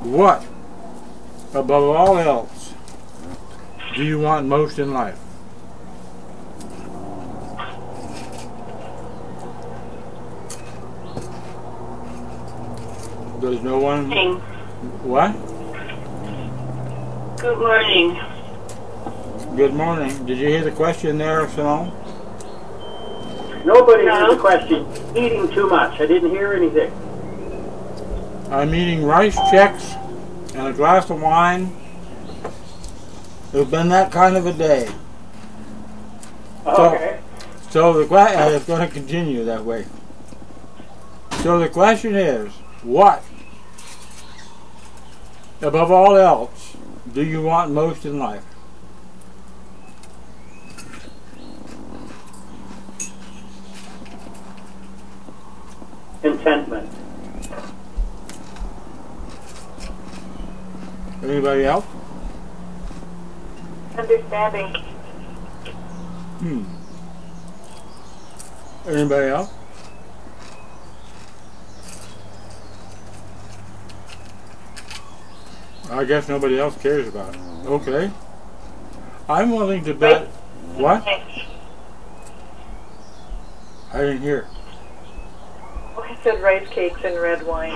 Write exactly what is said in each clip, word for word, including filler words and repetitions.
What, above all else, do you want most in life? There's no one... Morning. What? Good morning. Good morning. Did you hear the question there, Simone? Nobody No. heard the question. Eating too much. I didn't hear anything. I'm eating rice checks and a glass of wine. It's been that kind of a day. Okay. So the question is going to continue that way. So the question is, what, above all else, do you want most in life? Contentment. Anybody else? Understanding. Hmm. Anybody else? I guess nobody else cares about it. Okay. I'm willing to bet. What? I didn't hear. Oh, I said rice cakes and red wine.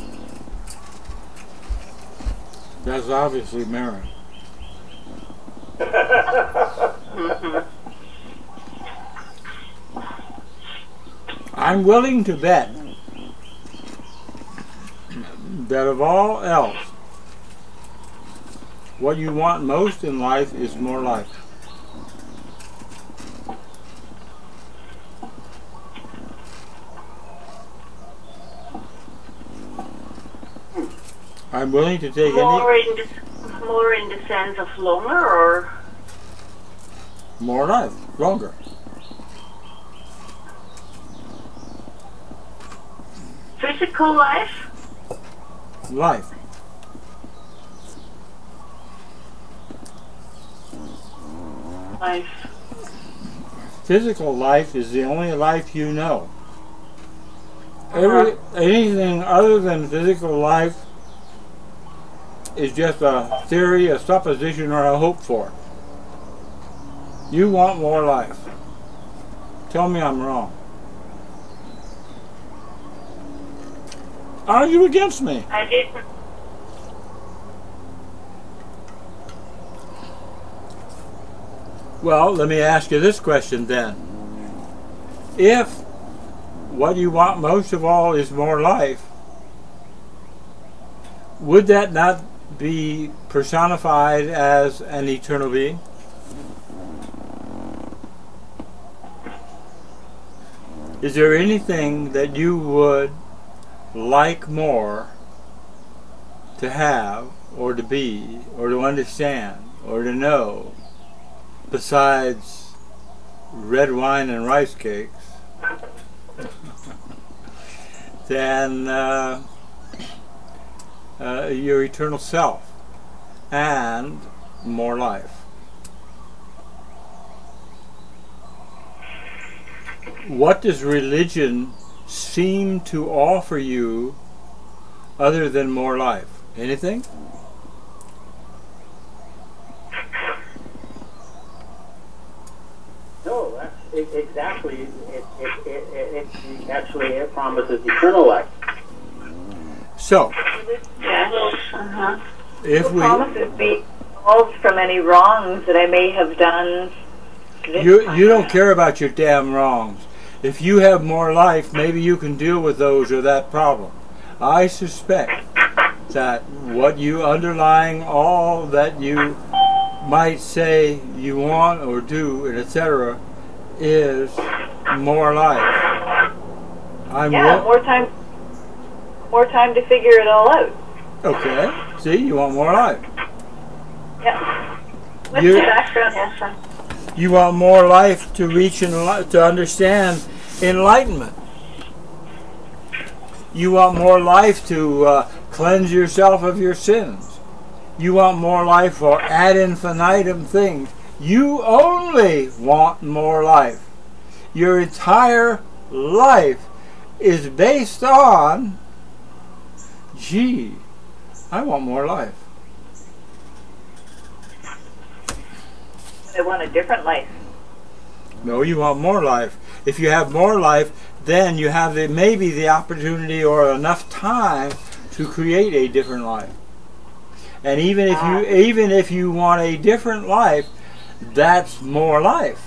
That's obviously Maren. Mm-hmm. I'm willing to bet that of all else, what you want most in life is more life. I'm willing to take More any in the more in the sense of longer or more life, longer. physical life? Life. Life. Physical life is the only life you know. Every, anything other than physical life is just a theory, a supposition, or a hope for. You want more life. Tell me I'm wrong. Argue against me. I didn't. Well, let me ask you this question then. If what you want most of all is more life, would that not be personified as an eternal being? Is there anything that you would like more to have, or to be, or to understand, or to know, besides red wine and rice cakes, than uh, uh, your eternal self and more life? What does religion seem to offer you other than more life? Anything? No, that's e- exactly. It, it, it, it, it actually it promises eternal life. So, Yes. Uh-huh. if The we, promises be absolved from any wrongs that I may have done. this you time you don't around. care about your damn wrongs. If you have more life, maybe you can deal with those or that problem. I suspect that what you underlying all that you might say you want or do, and et cetera, is more life. I'm Yeah, wi- more time. More time to figure it all out. okay. See, you want more life. Yeah. What's You- the background, Essa? You want more life to reach and to understand enlightenment. You want more life to uh, cleanse yourself of your sins. You want more life for ad infinitum things. You only want more life. Your entire life is based on, gee, I want more life. I want a different life. No, you want more life. If you have more life, then you have the, maybe the opportunity or enough time to create a different life. And even if you even if you want a different life, that's more life.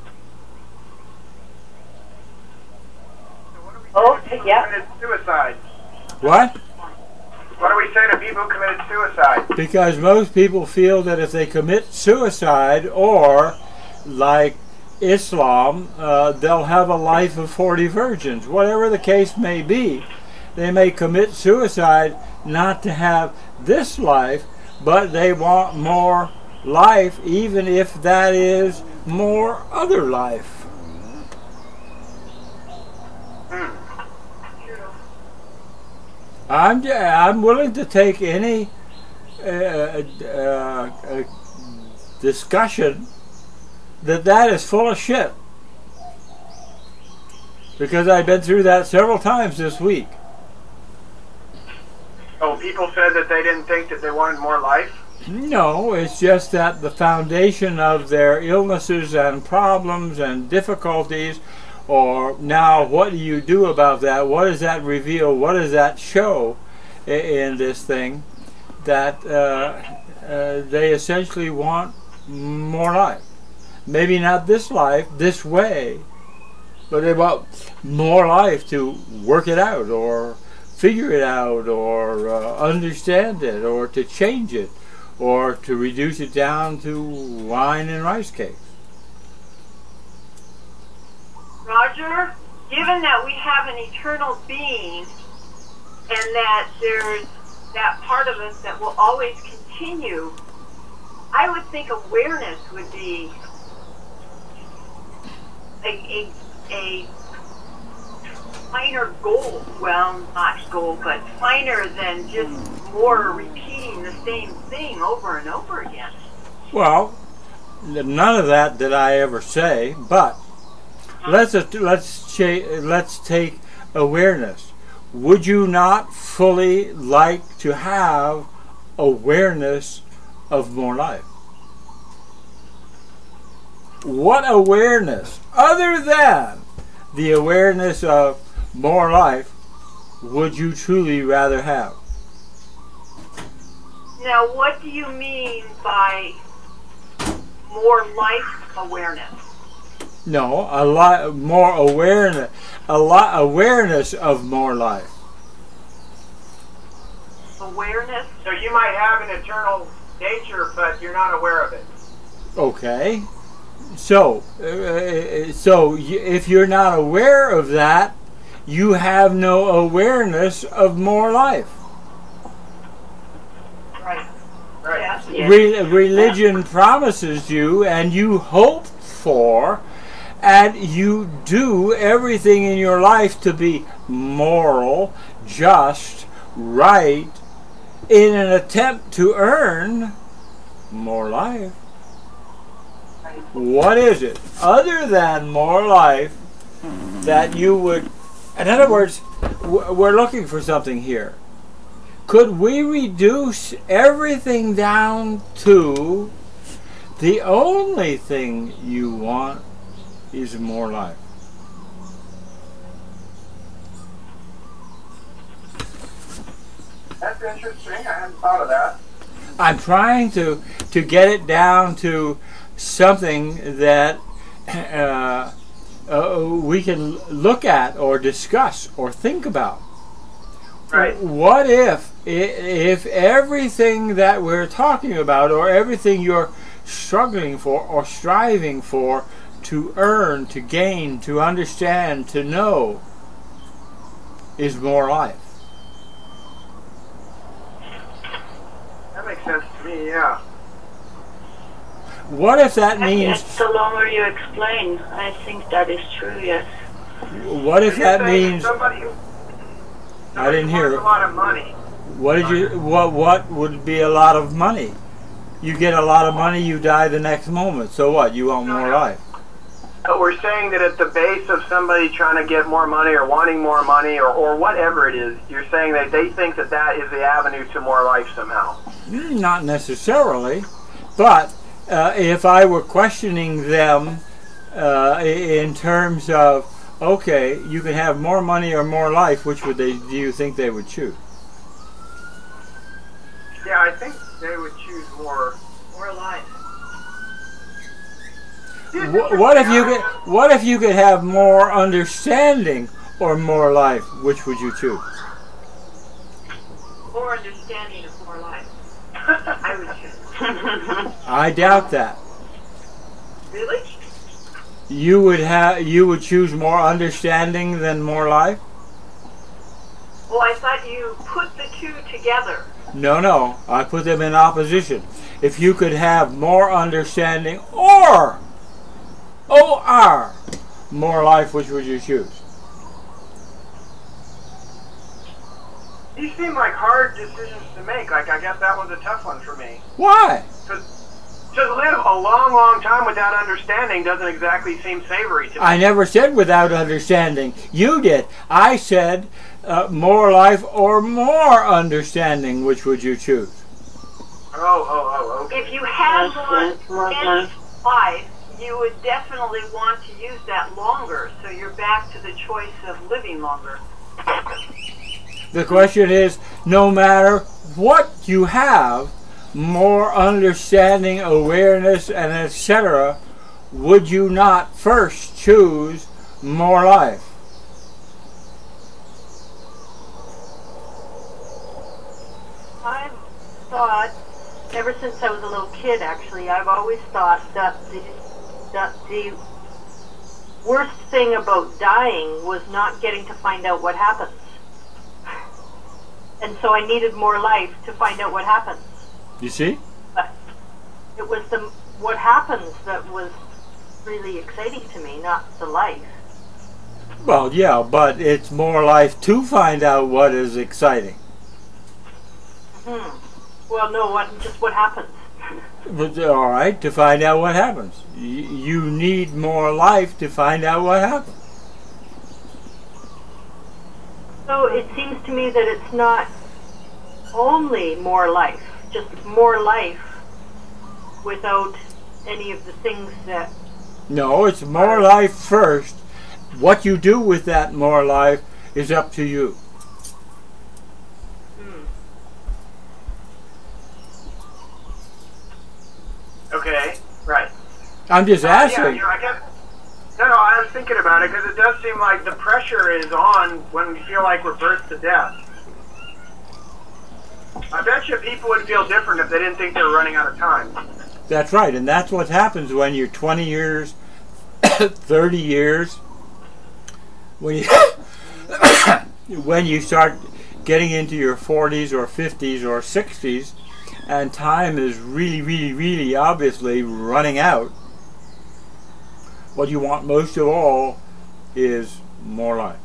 Oh, yeah. Committed suicide. What? What do we say to people who committed suicide? Because most people feel that if they commit suicide, or like Islam, uh, they'll have a life of forty virgins. Whatever the case may be, they may commit suicide not to have this life, but they want more life, even if that is more other life. I'm I'm willing to take any uh, uh, uh, discussion that that is full of shit, because I've been through that several times this week. Oh, people said that they didn't think that they wanted more life? No, it's just that the foundation of their illnesses and problems and difficulties, or now what do you do about that? What does that reveal? What does that show in this thing? That uh, uh, they essentially want more life. Maybe not this life, this way, but they want more life to work it out, or figure it out, or uh, understand it, or to change it, or to reduce it down to wine and rice cakes. Roger, given that we have an eternal being and that there's that part of us that will always continue, I would think awareness would be a, a, a finer goal. Well, not goal, but finer than just more repeating the same thing over and over again. Well, none of that did I ever say, but let's let's cha- let's take awareness. Would you not fully like to have awareness of more life? What awareness, other than the awareness of more life, would you truly rather have? Now, what do you mean by more life awareness? No, a lot more awareness, a lot awareness of more life. Awareness? So you might have an eternal nature, but you're not aware of it. Okay, so uh, so y- if you're not aware of that, you have no awareness of more life. Right. Right. Yes. Yes. Re- religion promises you, and you hope for, and you do everything in your life to be moral, just, right, in an attempt to earn more life. What is it, other than more life, that you would... In other words, w- we're looking for something here. Could we reduce everything down to the only thing you want is more life? That's interesting. I hadn't thought of that. I'm trying to to get it down to something that uh, uh, we can look at or discuss or think about. Right. What if if everything that we're talking about, or everything you're struggling for or striving for to earn, to gain, to understand, to know, is more life? That makes sense to me, yeah. What if that Yes, means the longer you explain, I think that is true, yes. what if So you're that saying means somebody who, I didn't hear wants it. a lot of money. What did you? What? What would be a lot of money? You get a lot of money, you die the next moment. So what? You want more life? But we're saying that at the base of somebody trying to get more money or wanting more money or, or whatever it is, you're saying that they think that that is the avenue to more life somehow. Mm, Not necessarily, but uh, if I were questioning them uh, in terms of, okay, you can have more money or more life, which would they do you think they would choose? Yeah, I think they would choose more. More life. Wh- What if you could? What if you could have more understanding or more life? Which would you choose? More understanding of more life. I would choose. I doubt that. Really? You would have. You would choose more understanding than more life? Well, I thought you put the two together. No, no. I put them in opposition. If you could have more understanding or O R more life, which would you choose? These seem like hard decisions to make. Like, I guess that one's a tough one for me. Why? To live a long, long time without understanding doesn't exactly seem savory to me. I never said without understanding. You did. I said uh, more life or more understanding. Which would you choose? Oh, oh, oh, okay. If you had Yes, more yes, more any life. life, you would definitely want to use that longer. So you're back to the choice of living longer. The question is, no matter what you have, more understanding, awareness, and et cetera, would you not first choose more life? I've thought, ever since I was a little kid, actually, I've always thought that the that the worst thing about dying was not getting to find out what happens. And so I needed more life to find out what happens. You see? But it was the what happens that was really exciting to me, not the life. Well, yeah, but it's more life to find out what is exciting. Hmm. Well, no, what just what happens. But, all right, to find out what happens. Y- you need more life to find out what happens. So it seems to me that it's not only more life, just more life without any of the things that... No, it's more life first. What you do with that more life is up to you. Hmm. Okay, right. I'm just Uh, yeah, asking. you know, I guess. No, no, I was thinking about it because it does seem like the pressure is on when we feel like we're birthed to death. I bet you people would feel different if they didn't think they were running out of time. That's right, and that's what happens when you're twenty years, thirty years, when you when you start getting into your forties or fifties or sixties, and time is really, really, really obviously running out. What you want most of all is more life.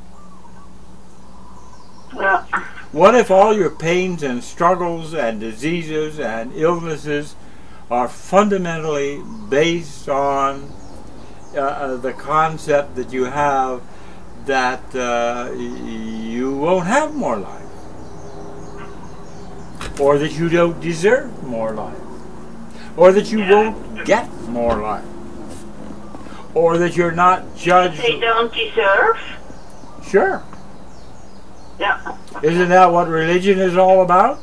Well, What if all your pains and struggles and diseases and illnesses are fundamentally based on uh, the concept that you have that uh, you won't have more life, or that you don't deserve more life, or that you won't get more life, or that you're not judged? they don't deserve? Sure. Yeah. Isn't that what religion is all about?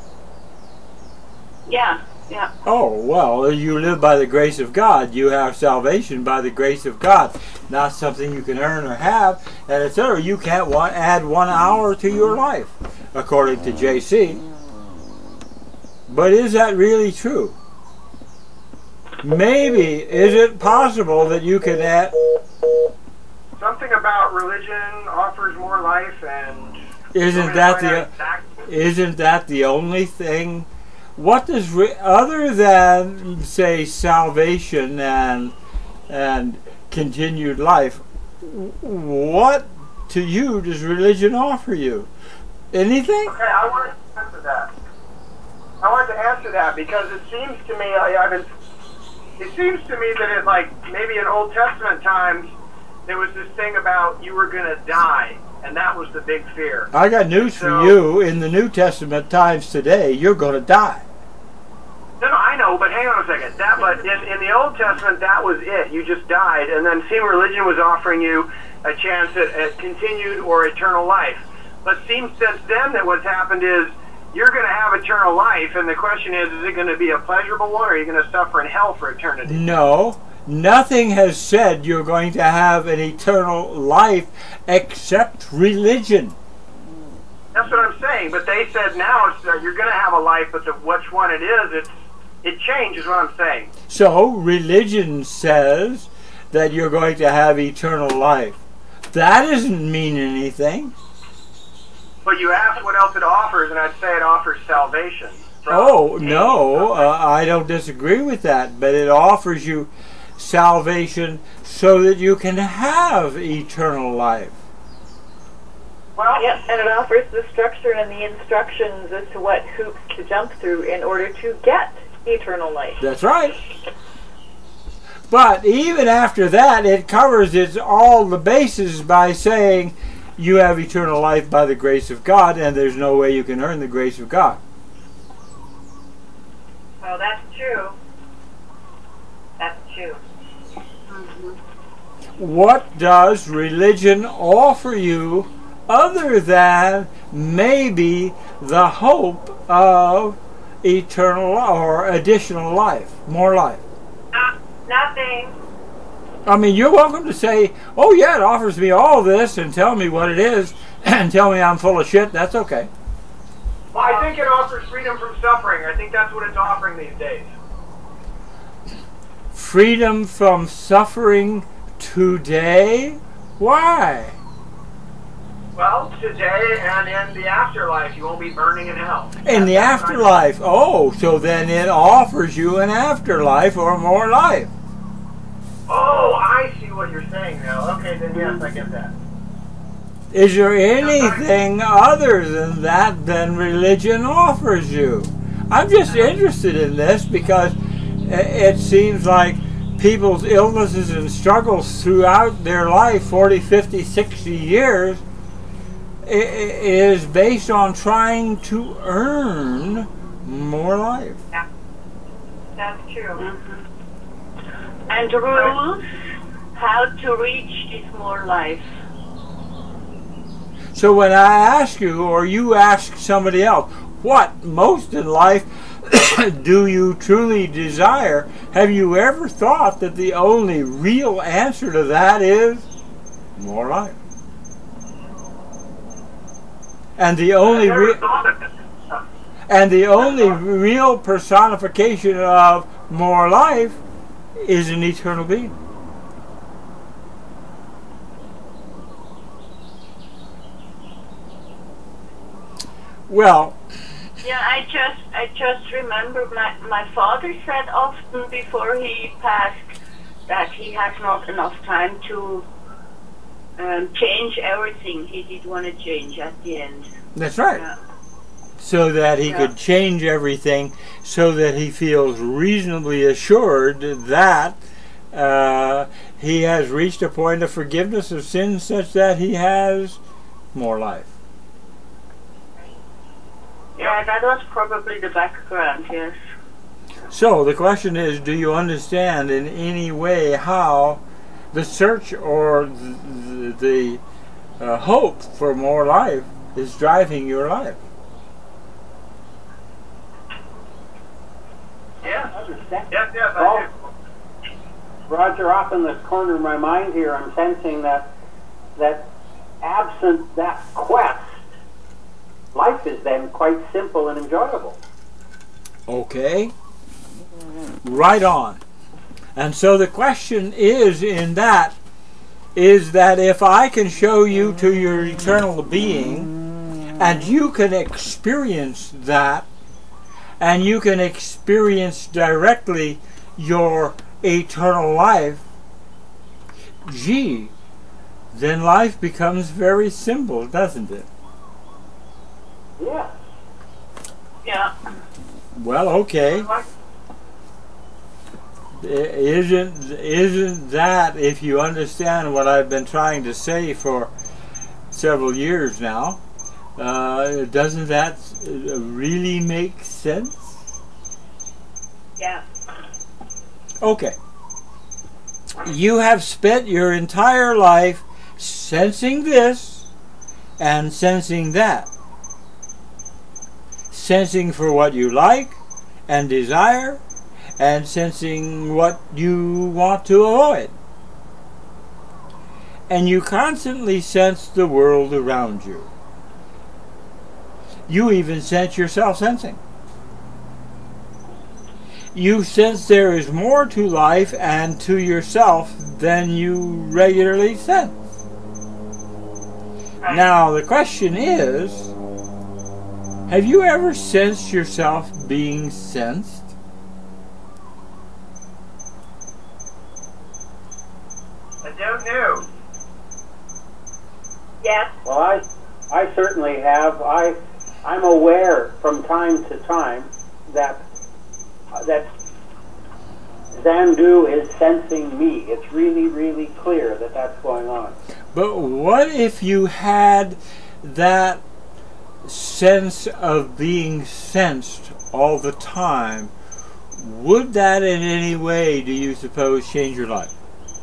Yeah. Yeah. Oh, well, you live by the grace of God. You have salvation by the grace of God, not something you can earn or have, and et cetera. You can't want, add one hour to your life, according to J C. But is that really true? Maybe, is it possible that you can add... Something about religion offers more life, and Isn't that the... Isn't that the only thing? What does, re- other than, say, salvation and and continued life, what to you does religion offer you? Anything? Okay, I wanted to answer that. I wanted to answer that because it seems to me I, I've been it seems to me that it, like, maybe in Old Testament times, there was this thing about you were going to die, and that was the big fear. I got news So- for you. In the New Testament times today, you're going to die. No, no, I know, but hang on a second. That, but in, in the Old Testament, that was it. You just died, and then seemed religion was offering you a chance at, at continued or eternal life. But seems since then that what's happened is you're going to have eternal life, and the question is, is it going to be a pleasurable one, or are you going to suffer in hell for eternity? No, nothing has said you're going to have an eternal life except religion. That's what I'm saying. But they said now it's, uh, you're going to have a life, but the, which one it is, it's it changes. What I'm saying. So religion says that you're going to have eternal life. That doesn't mean anything. But you asked what else it offers, and I'd say it offers salvation. from Oh, pain. no, uh, I don't disagree with that, but it offers you salvation so that you can have eternal life. Well, Yes, and it offers the structure and the instructions as to what hoops to jump through in order to get eternal life. That's right. But even after that, it covers its all the bases by saying you have eternal life by the grace of God, and there's no way you can earn the grace of God. Well, that's true. That's true. What does religion offer you other than maybe the hope of eternal or additional life, more life? Uh, nothing. I mean, you're welcome to say, oh yeah, it offers me all this and tell me what it is and tell me I'm full of shit. That's okay. well, I think it offers freedom from suffering. I think that's what it's offering these days. Freedom from suffering today? Why? Well, today and in the afterlife, you won't be burning in hell. In the That's what I- afterlife. Oh, so then it offers you an afterlife or more life. Oh, I see what you're saying now. Okay, then yes, I get that. Is there anything other than that than religion offers you? I'm just interested in this because it seems like people's illnesses and struggles throughout their life, forty, fifty, sixty years, is based on trying to earn more life. That's true. And the rules, how to reach this more life. So when I ask you, or you ask somebody else, what most in life do you truly desire? Have you ever thought that the only real answer to that is more life? And the only Never re- thought of it. and the only real personification of more life is an eternal being. Well, Yeah, I just I just remember my, my father said often before he passed that he had not enough time to um, change everything he did want to change at the end. that's right. Yeah. So that he Yeah. could change everything so that he feels reasonably assured that uh, he has reached a point of forgiveness of sins such that he has more life. Yeah, that was probably the background, yes. So the question is, do you understand in any way how the search or the, the uh, hope for more life is driving your life? Yes, Understand? yes, yes, I Oh. do. Roger, off in this corner of my mind here, I'm sensing that that absent that quest, life is then quite simple and enjoyable. Okay. Right on. And so the question is in that, is that if I can show you to your eternal being, and you can experience that, and you can experience directly your eternal life, gee, then life becomes very simple, doesn't it? Yes. Yeah. Well, okay. isn't isn't that, if you understand what I've been trying to say for several years now, uh, doesn't that really make sense? Yeah. Okay. You have spent your entire life sensing this and sensing that. Sensing for what you like and desire, and sensing what you want to avoid. And you constantly sense the world around you. You even sense yourself sensing. You sense there is more to life and to yourself than you regularly sense. Now, the question is, have you ever sensed yourself being sensed? I don't know. Yes. Well, I, I certainly have. I, I'm aware from time to time that uh, that Zandu is sensing me. It's really, really clear that that's going on. But what if you had that sense of being sensed all the time? Would that in any way, do you suppose, change your life?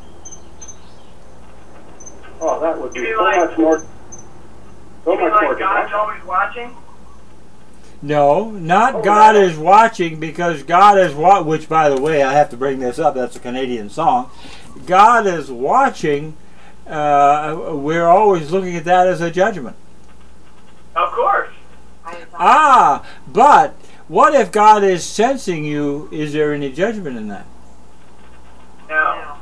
Oh, that would be You mean so like- much more. So You mean much more like God's direct. always watching? No, not Oh, God no. is watching, because God is what. Which, by the way, I have to bring this up. That's a Canadian song. God is watching. Uh, we're always looking at that as a judgment. Of course. Ah, but what if God is sensing you? Is there any judgment in that? No.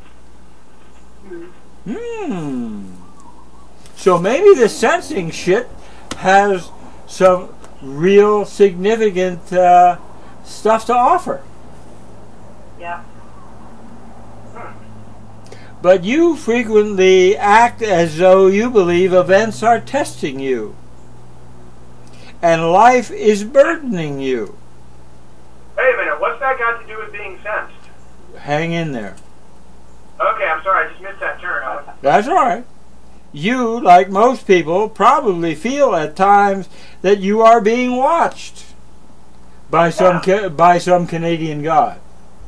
Hmm. So maybe the sensing shit has some real significant uh, stuff to offer. Yeah. But you frequently act as though you believe events are testing you, and life is burdening you. Wait a minute. What's that got to do with being sensed? Hang in there. Okay, I'm sorry. I just missed that turn. I was- That's all right. You, like most people, probably feel at times that you are being watched by some ca- by some Canadian god,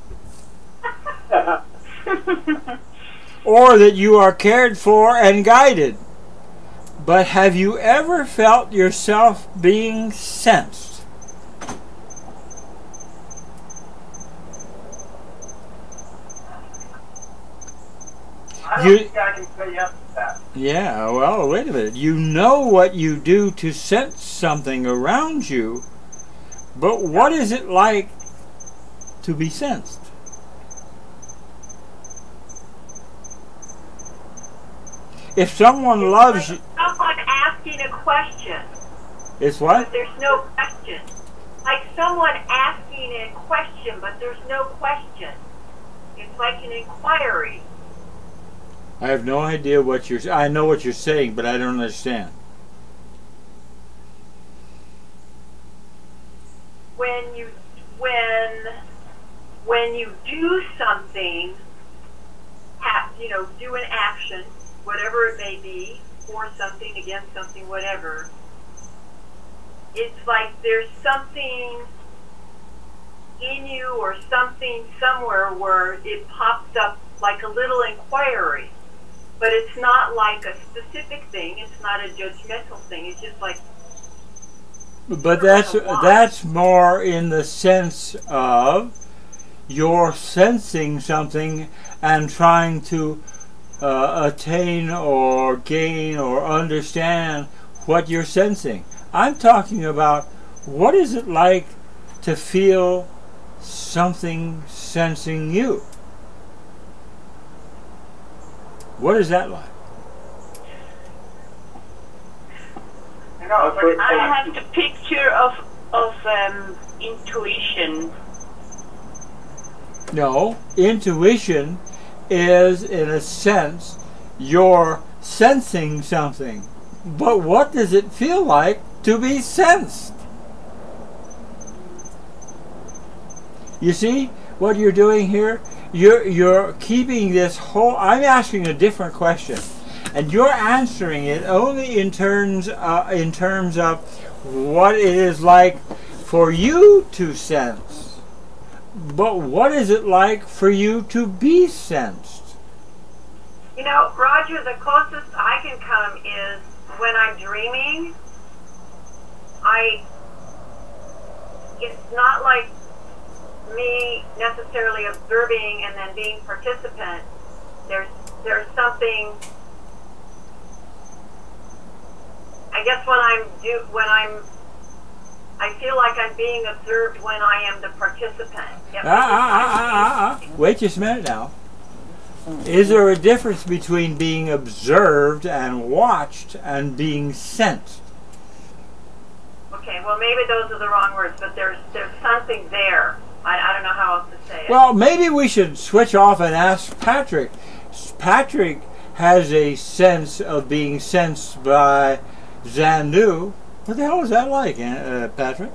or that you are cared for and guided. But have you ever felt yourself being sensed? I don't You- think I can say yes to that. Yeah, well, wait a minute. You know what you do to sense something around you, but what is it like to be sensed? If someone loves you, Someone asking a question, it's what? but there's no question. Like someone asking a question, but there's no question. It's like an inquiry. I have no idea what you're. I know what you're saying, but I don't understand. When you when when you do something, have, you know, do an action, whatever it may be, for something, against something, whatever. It's like there's something in you or something somewhere where it pops up like a little inquiry. But it's not like a specific thing. It's not a judgmental thing. It's just like, But that's that's more in the sense of you're sensing something and trying to uh, attain or gain or understand what you're sensing. I'm talking about what is it like to feel something sensing you? What is that like? You know, it's like I have the picture of of um, intuition. No, intuition is, in a sense, you're sensing something. But what does it feel like to be sensed? You see what you're doing here? You're you're keeping this whole. I'm asking a different question, and you're answering it only in terms uh, in terms of what it is like for you to sense. But what is it like for you to be sensed? You know, Roger, the closest I can come is when I'm dreaming. I. It's not like me necessarily observing and then being participant. There's there's something. I guess when I'm do when I'm, I feel like I'm being observed when I am the participant. Ah, ah, ah, ah, ah. Wait just a minute now. Is there a difference between being observed and watched and being sensed? Okay, well maybe those are the wrong words, but there's there's something there. I, I don't know how else to say it. Well, maybe we should switch off and ask Patrick. Patrick has a sense of being sensed by Xandu. What the hell is that like, uh, Patrick?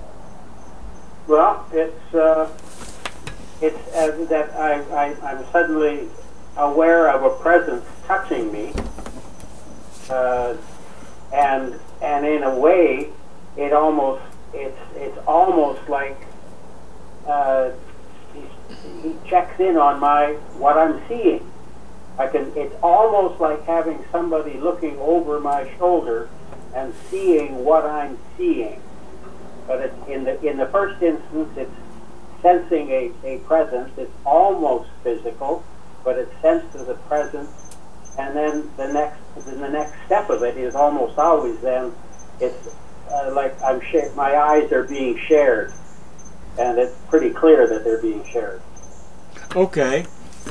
Well, it's uh, it's uh, that I, I I'm suddenly aware of a presence touching me, uh, and and in a way, it almost it's it's almost like uh, he, he checks in on my what I'm seeing. I can. It's almost like having somebody looking over my shoulder and seeing what I'm seeing. But it, in the in the first instance, it's sensing a, a presence. It's almost physical, but it's sensed as a presence. And then the next then the next step of it is almost always then it's uh, like I'm sh- my eyes are being shared, and it's pretty clear that they're being shared. Okay.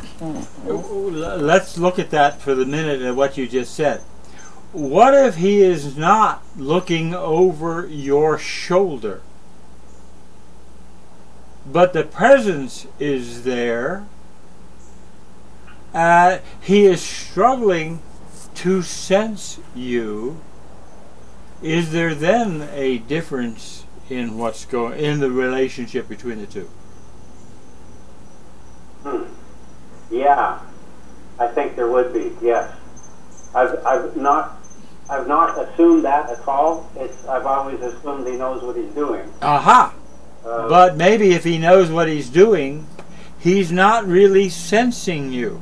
Let's look at that for the minute at what you just said. What if he is not looking over your shoulder, but the presence is there, uh, he is struggling to sense you? Is there then a difference in what's going in the relationship between the two? Hmm. Yeah, I think there would be. Yes, I've I've not I've not assumed that at all. It's I've always assumed he knows what he's doing. Aha! Uh, But maybe if he knows what he's doing, he's not really sensing you.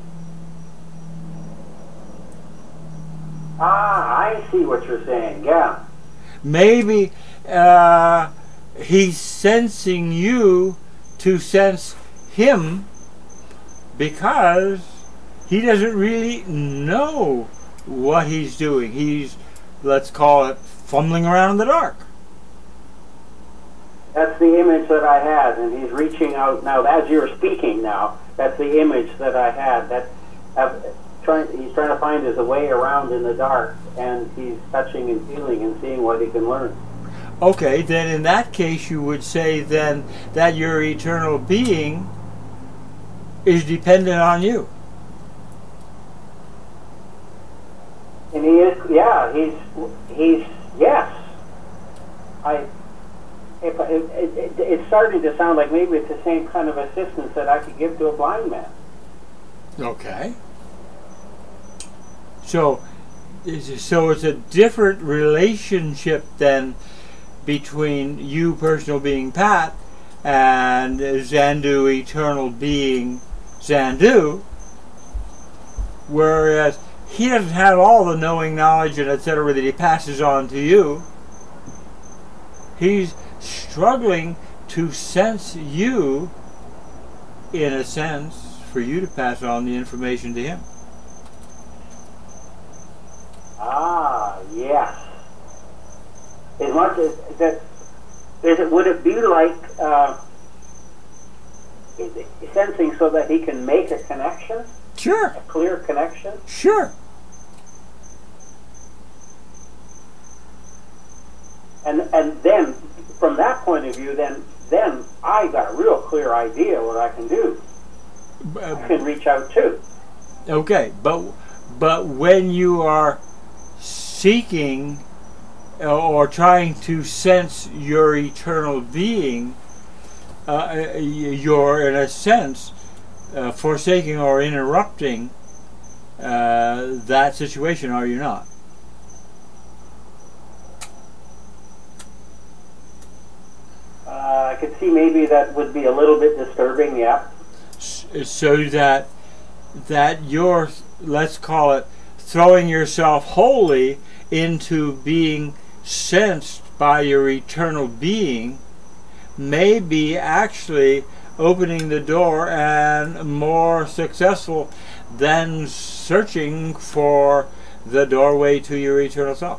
Ah, I see what you're saying. Yeah. Maybe uh, he's sensing you to sense him, because he doesn't really know what he's doing. He's, let's call it, fumbling around in the dark. That's the image that I had, and he's reaching out now. As you're speaking now, that's the image that I had. That uh, trying, he's trying to find his way around in the dark, and he's touching and feeling and seeing what he can learn. Okay, then in that case you would say then that your eternal being is dependent on you. And he is, yeah, he's, he's, yes. I, if, it, it, it's starting to sound like maybe it's the same kind of assistance that I could give to a blind man. Okay. So, so it's a different relationship then between you, personal being Pat, and Xandu, eternal being Xandu, whereas he doesn't have all the knowing knowledge and et cetera that he passes on to you. He's struggling to sense you, in a sense, for you to pass on the information to him. Ah, yes. As much as that, is it, would it be like uh, sensing so that he can make a connection? Sure. A clear connection? Sure. And and then, from that point of view, then then I got a real clear idea what I can do. Uh, I can reach out too. Okay, but but when you are seeking or trying to sense your eternal being, uh, you're in a sense uh, forsaking or interrupting uh, that situation, are you not? Uh, I could see maybe that would be a little bit disturbing, yeah. So that that you're, let's call it, throwing yourself wholly into being sensed by your eternal being may be actually opening the door and more successful than searching for the doorway to your eternal self.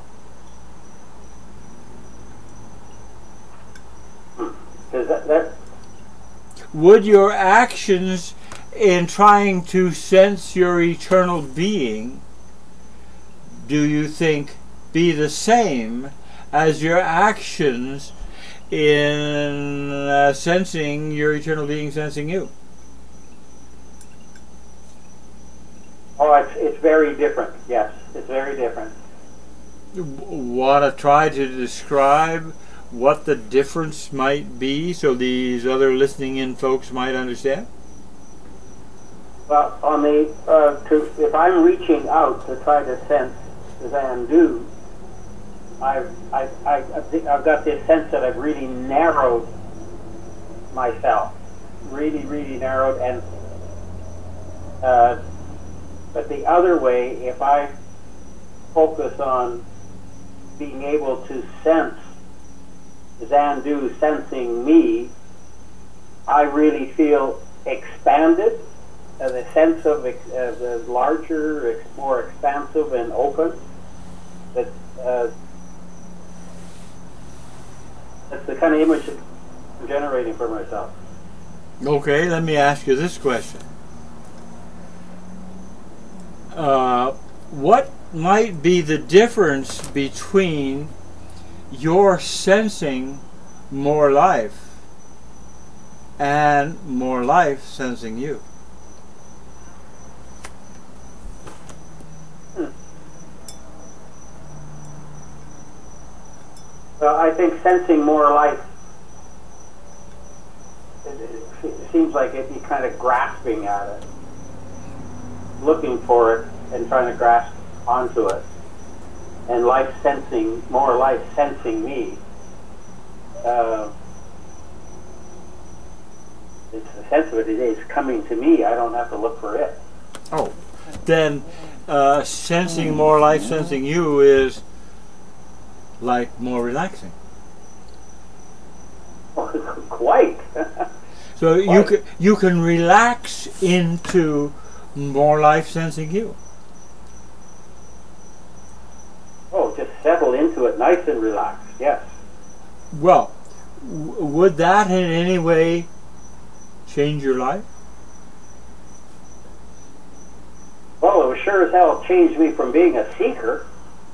Is that, that Would your actions in trying to sense your eternal being, do you think, be the same as your actions in uh, sensing your eternal being sensing you? Oh, it's, it's very different. Yes, it's very different. Want to try to describe what the difference might be so these other listening in folks might understand? Well, on the uh, to, if I'm reaching out to try to sense Zandu, I've I, I, I've got this sense that I've really narrowed myself, really, really narrowed, and uh, but the other way, if I focus on being able to sense Zandu sensing me, I really feel expanded, uh, the sense of uh, the larger, ex more expansive and open. That uh, that's the kind of image that I'm generating for myself. Okay, let me ask you this question. Uh, what might be the difference between your sensing more life and more life sensing you? Hmm. Well, I think sensing more life, it, it, it seems like it, you're kind of grasping at it, looking for it and trying to grasp onto it. And life sensing, more life sensing me. Uh, it's the sense of it, it is coming to me. I don't have to look for it. Oh, then uh, sensing more life sensing you is like more relaxing. Quite. So Quite. you can, you can relax into more life sensing you. Oh, just settle into it nice and relaxed, yes. Well, w would that in any way change your life? Well, it was sure as hell changed me from being a seeker.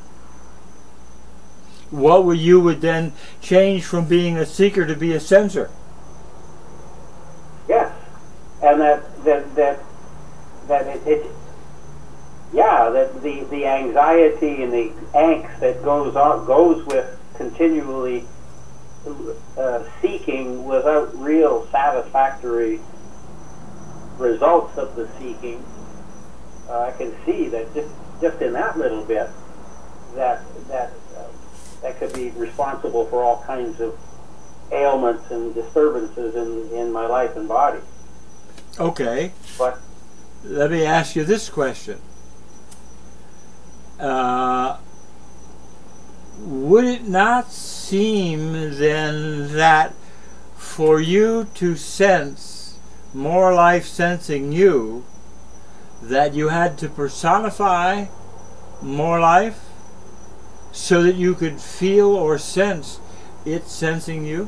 What would you would then change from being a seeker to be a sensor? Yes. And that, that, that, that it, it yeah, that the, the anxiety and the angst that goes on goes with continually uh, seeking without real satisfactory results of the seeking. Uh, I can see that just just in that little bit, that that uh, that could be responsible for all kinds of ailments and disturbances in in my life and body. Okay. But let me ask you this question. Uh, would it not seem then that for you to sense more life sensing you, that you had to personify more life so that you could feel or sense it sensing you?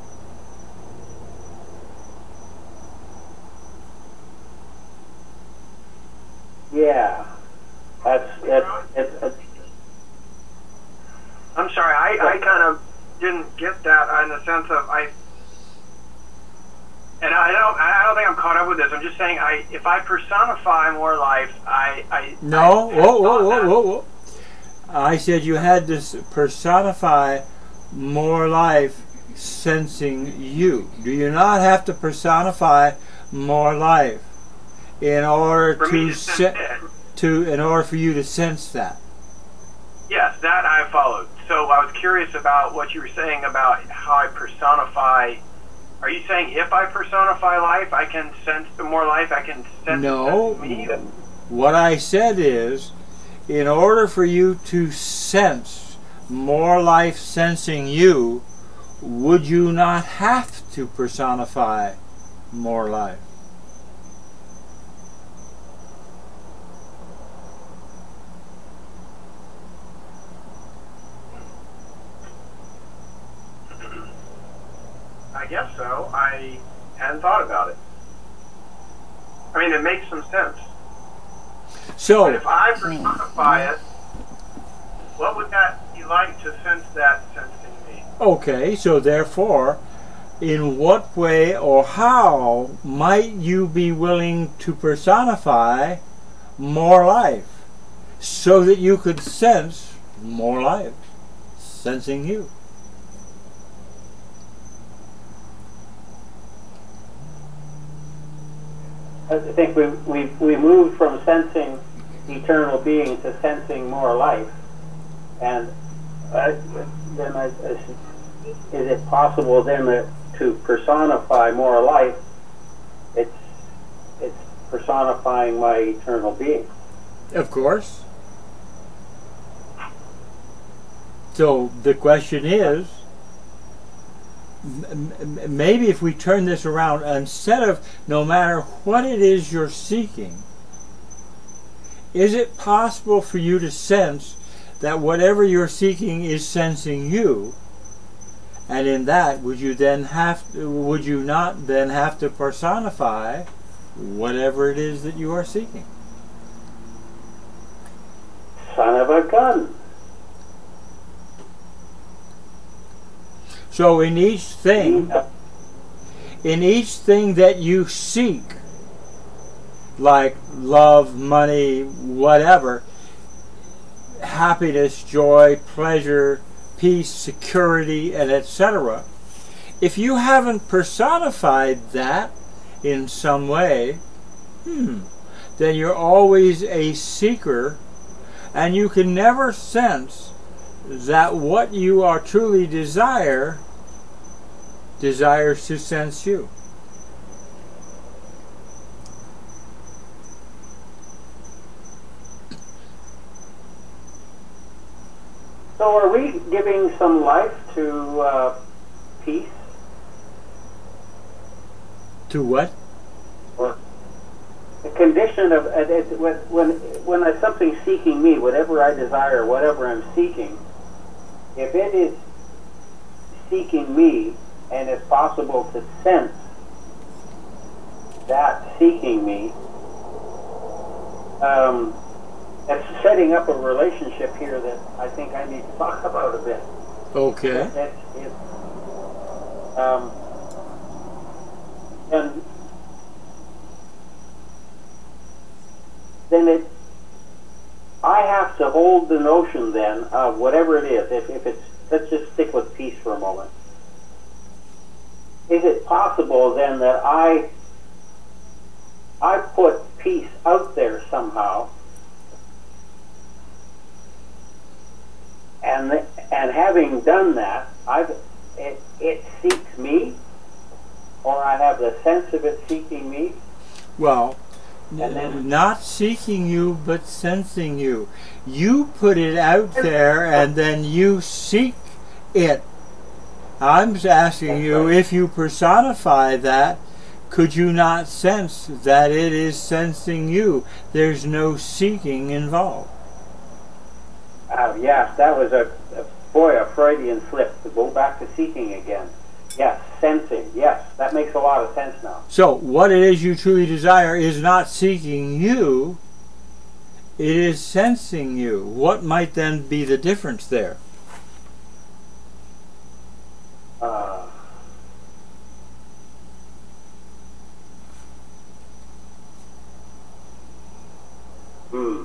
yeah, that's that's. that's, that's I'm sorry, I, I kind of didn't get that in the sense of I, and I don't I don't think I'm caught up with this. I'm just saying I if I personify more life, I I No, I whoa, whoa, thought whoa, that- whoa, whoa. I said you had to s- personify more life sensing you? Do you not have to personify more life in order For me to to sense se- it. to in order for you to sense that? Yes, that I followed. So I was curious about what you were saying about how I personify. Are you saying if I personify life, I can sense the more life, I can sense No. me? What I said is, in order for you to sense more life sensing you, would you not have to personify more life? I guess so. I hadn't thought about it. I mean, it makes some sense. So, But if I personify it, what would that be like to sense that sensing me? okay, so therefore, in what way or how might you be willing to personify more life so that you could sense more life sensing you? I think we we we moved from sensing eternal being to sensing more life, and I, then I, I, is it possible then that to personify more life, it's it's personifying my eternal being? Of course. So the question is, m- m- maybe if we turn this around, instead of no matter what it is you're seeking, is it possible for you to sense that whatever you're seeking is sensing you? And in that, would you then have to, would you not then have to personify whatever it is that you are seeking? Son of a gun. So in each thing, in each thing that you seek, like love, money, whatever, happiness, joy, pleasure, peace, security, and et cetera, if you haven't personified that in some way, hmm, then you're always a seeker, and you can never sense that what you are truly desire desires to sense you. So are we giving some life to uh, peace? To what? Or the condition of uh, it, when when when I, something's seeking me, whatever I desire, whatever I'm seeking, if it is seeking me, and it's possible to sense that seeking me, um, it's setting up a relationship here that I think I need to talk about a bit. Okay. It's, it's, um, and then it, I have to hold the notion then of whatever it is. If, if it's, let's just stick with peace for a moment. Is it possible then that I, I put peace out there somehow, and and having done that, I've it, it seeks me, or I have the sense of it seeking me? Well, And then- not seeking you, but sensing you. You put it out there, and then you seek it. I'm asking you, if you personify that, could you not sense that it is sensing you? There's no seeking involved. Uh, yes, that was a, a boy a Freudian slip to go back to seeking again. Yes, sensing. Yes, that makes a lot of sense now. So, what it is you truly desire is not seeking you, it is sensing you. What might then be the difference there? Uh, hmm.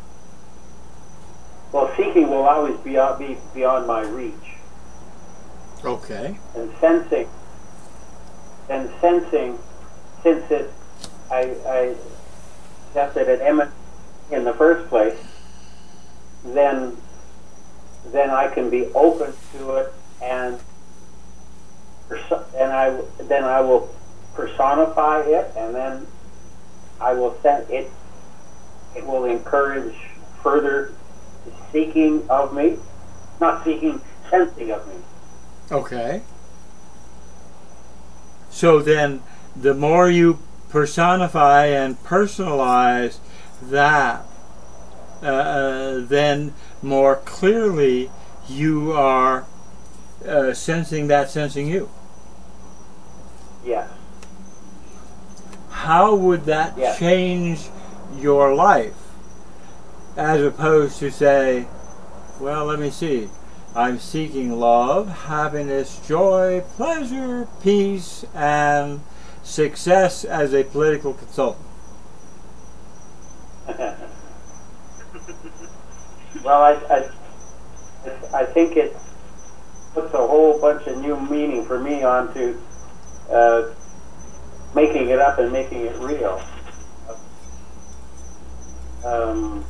Well, seeking will always be, be beyond my reach. Okay. And sensing, and sensing, since it, I, I suggested it emanates in the first place, then, then I can be open to it, and perso- and I then I will personify it, and then I will send it. It will encourage further seeking of me, not seeking, sensing of me. Okay. So then, the more you personify and personalize that, uh, uh, then more clearly you are uh, sensing that sensing you. Yes. How would that Yes. change your life, as opposed to say, well, let me see, I'm seeking love, happiness, joy, pleasure, peace, and success as a political consultant? Well, I, I, I think it puts a whole bunch of new meaning for me onto uh, making it up and making it real. Um,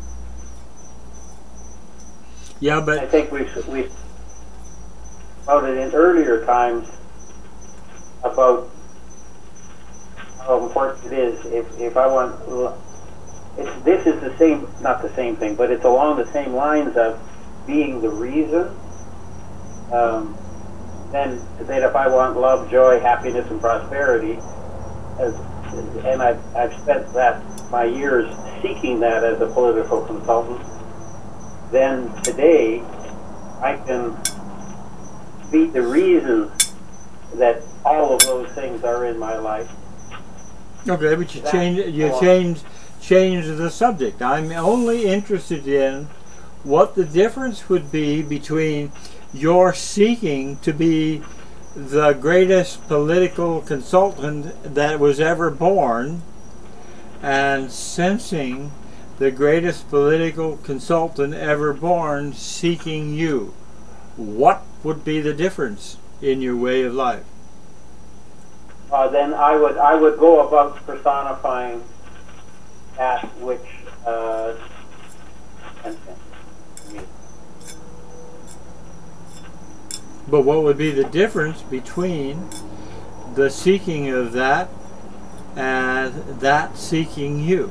Yeah, I but think we've we've about it in earlier times about how important it is. If if I want, it's, this is the same, not the same thing, but it's along the same lines of being the reason. Um, then that if I want love, joy, happiness, and prosperity, as, and I've I've spent that my years seeking that as a political consultant, then today I can be the reason that all of those things are in my life. okay, but you That- change you well, change change the subject. I'm only interested in what the difference would be between your seeking to be the greatest political consultant that was ever born and sensing the greatest political consultant ever born seeking you. What would be the difference in your way of life? Uh, then I would I would go about personifying that which uh, and, and, But what would be the difference between the seeking of that and that seeking you?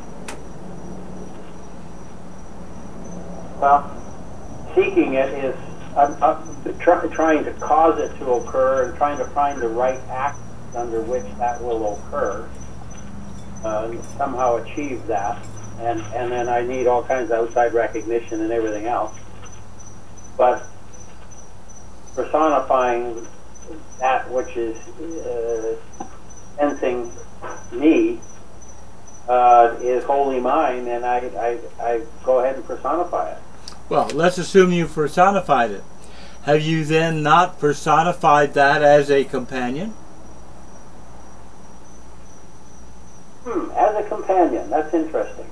well, seeking it is I'm, I'm try, trying to cause it to occur and trying to find the right act under which that will occur. Uh, and somehow achieve that, and and then I need all kinds of outside recognition and everything else. But personifying that which is uh, sensing me uh, is wholly mine, and I, I I go ahead and personify it. Well, let's assume you personified it. Have you then not personified that as a companion? Hmm, as a companion, that's interesting.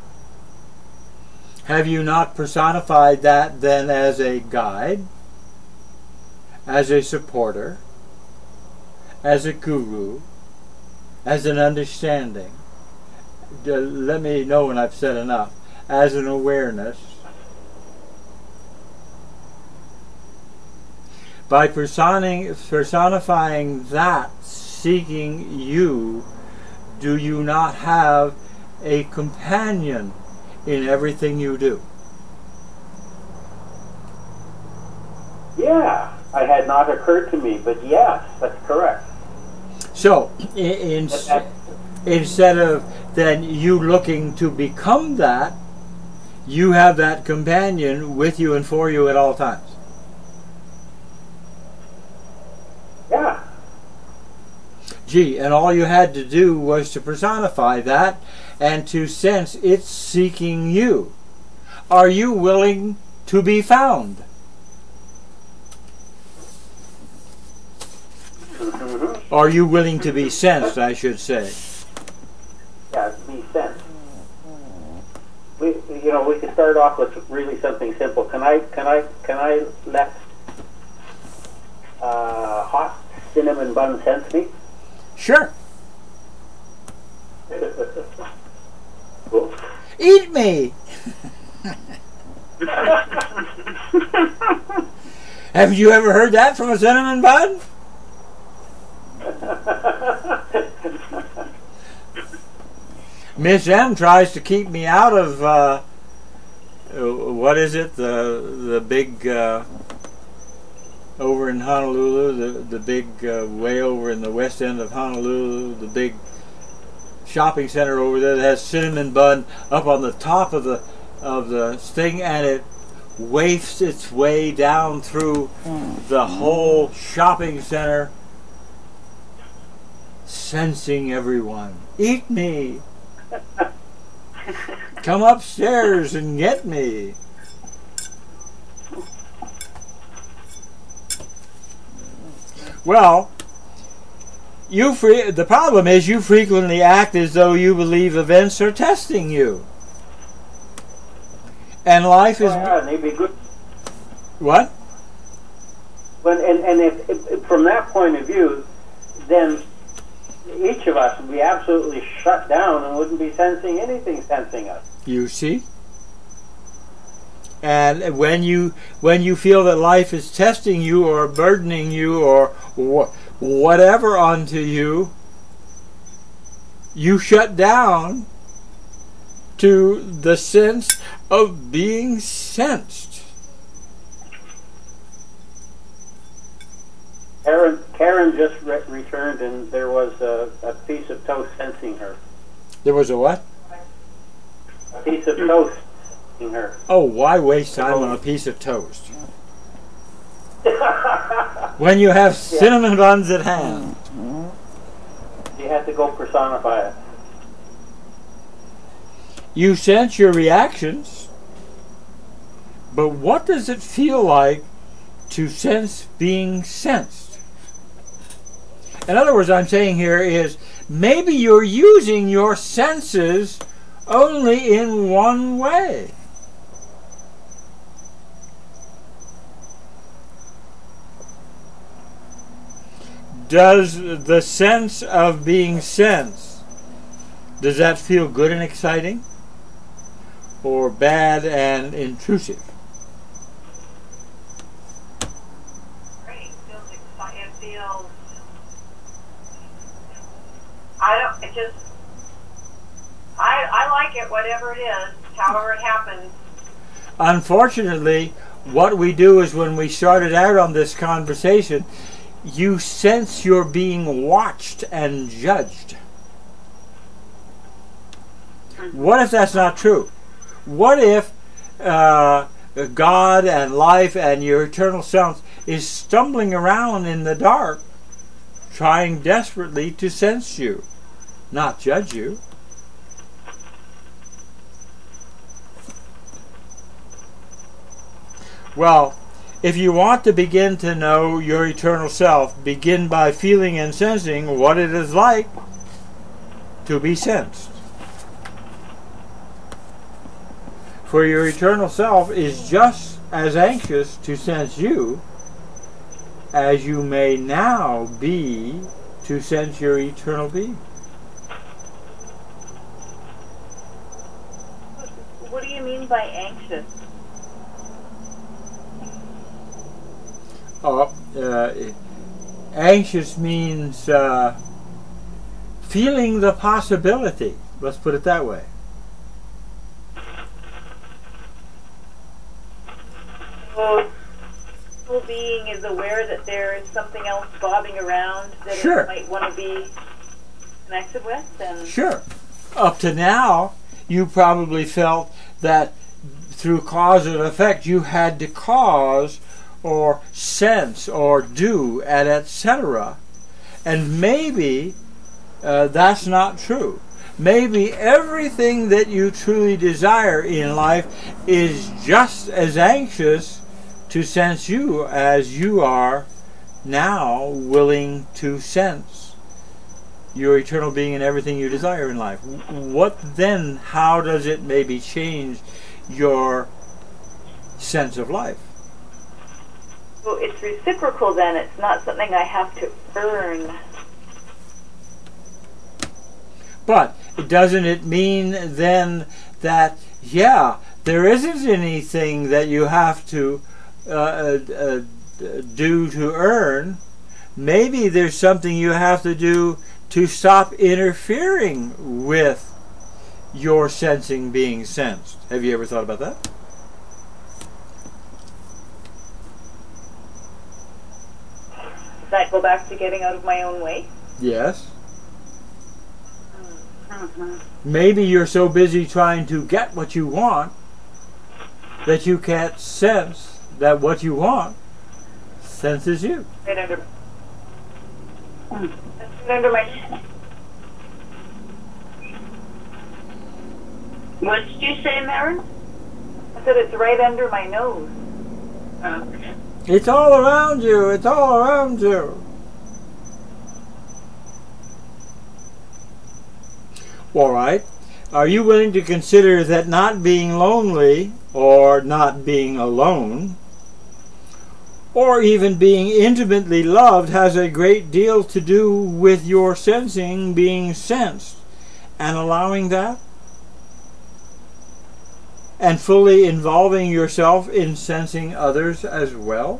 Have you not personified that then as a guide, as a supporter, as a guru, as an understanding? Uh, Let me know when I've said enough. As an awareness. By personing, personifying that, seeking you, do you not have a companion in everything you do? Yeah, I had not occurred to me, but yes, that's correct. So, in, in, That- that- instead of then you looking to become that, you have that companion with you and for you at all times. yeah. Gee, and all you had to do was to personify that and to sense it's seeking you. Are you willing to be found? Mm-hmm. Are you willing to be sensed, I should say? Yeah, be sense. We, you know, we could start off with really something simple. Can I, can I, can I let uh, hot cinnamon bun sense me? Sure. Cool. Eat me. Haven't you ever heard that from a cinnamon bun? Miss M tries to keep me out of uh, what is it? The the big uh, over in Honolulu, the the big uh, way over in the west end of Honolulu, the big shopping center over there that has cinnamon bun up on the top of the of the thing, and it wafts its way down through the whole shopping center, sensing everyone. Eat me. Come upstairs and get me. Well, you free, the problem is you frequently act as though you believe events are testing you. And life is... Oh, yeah, and they'd be good. What? But, and and if, if, from that point of view, then each of us would be absolutely shut down and wouldn't be sensing anything sensing us. You see? And when you when you feel that life is testing you or burdening you or wh whatever onto you, you shut down to the sense of being sensed. Karen, Karen just re returned, and there was a, a piece of toast sensing her. There was a what? A piece of toast sensing her. Oh, why waste time on a piece of toast when you have cinnamon buns at hand? You had to go personify it. You sense your reactions, but what does it feel like to sense being sensed? In other words, I'm saying here is maybe you're using your senses only in one way. Does the sense of being sensed, does that feel good and exciting? Or bad and intrusive? Great. It feels exciting. It feels. I don't. It just. I I like it. Whatever it is, however it happens. Unfortunately, what we do is when we started out on this conversation, you sense you're being watched and judged. What if that's not true? What if uh, God and life and your eternal self is stumbling around in the dark, trying desperately to sense you, not judge you? Well, if you want to begin to know your eternal self, begin by feeling and sensing what it is like to be sensed. For your eternal self is just as anxious to sense you as you may now be to sense your eternal being. What do you mean by anxious? Oh, uh, anxious means uh, feeling the possibility. Let's put it that way. So, full being is aware that there is something else bobbing around that Sure. it might want to be connected with, and Sure. Up to now, you probably felt that through cause and effect you had to cause or sense or do and et cetera. And maybe uh, that's not true. Maybe everything that you truly desire in life is just as anxious to sense you as you are now willing to sense your eternal being and everything you desire in life. What then, how does it maybe change your sense of life? So it's reciprocal then. It's not something I have to earn. But doesn't it mean then that, yeah, there isn't anything that you have to uh, uh, do to earn? Maybe there's something you have to do to stop interfering with your sensing being sensed. Have you ever thought about that? Does that go back to getting out of my own way? Yes. Mm-hmm. Maybe you're so busy trying to get what you want that you can't sense that what you want senses you. Right under, mm. That's right under my... What did you say, Maren? I said it's right under my nose. Okay. It's all around you. It's all around you. All right. Are you willing to consider that not being lonely or not being alone or even being intimately loved has a great deal to do with your sensing being sensed and allowing that? And fully involving yourself in sensing others as well?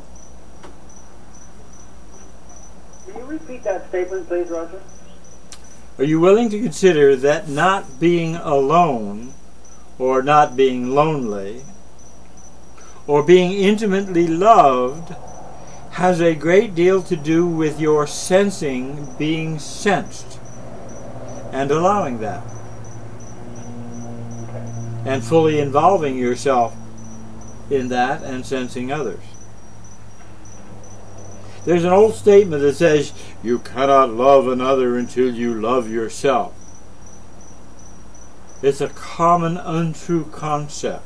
Can you repeat that statement, please, Roger? Are you willing to consider that not being alone, or not being lonely, or being intimately loved has a great deal to do with your sensing being sensed and allowing that? And fully involving yourself in that and sensing others. There's an old statement that says, you cannot love another until you love yourself. It's a common untrue concept.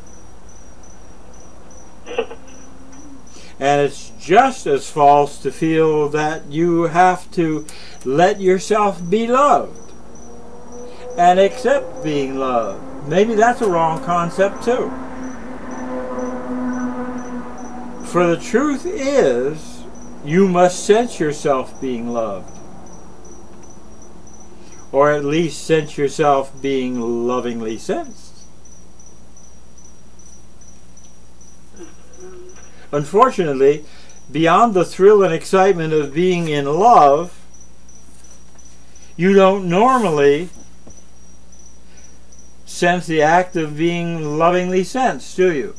And it's just as false to feel that you have to let yourself be loved and accept being loved. Maybe that's a wrong concept too. For the truth is, you must sense yourself being loved. Or at least sense yourself being lovingly sensed. Unfortunately, beyond the thrill and excitement of being in love, you don't normally sense the act of being lovingly sensed, do you?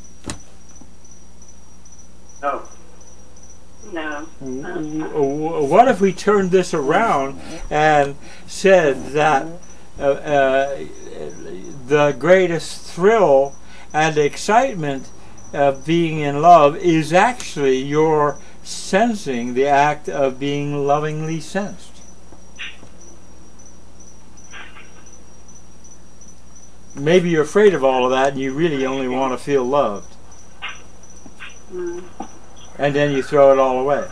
No. No. What if we turned this around and said that uh, uh, the greatest thrill and excitement of being in love is actually your sensing the act of being lovingly sensed? Maybe you're afraid of all of that and you really only want to feel loved. Mm. And then you throw it all away.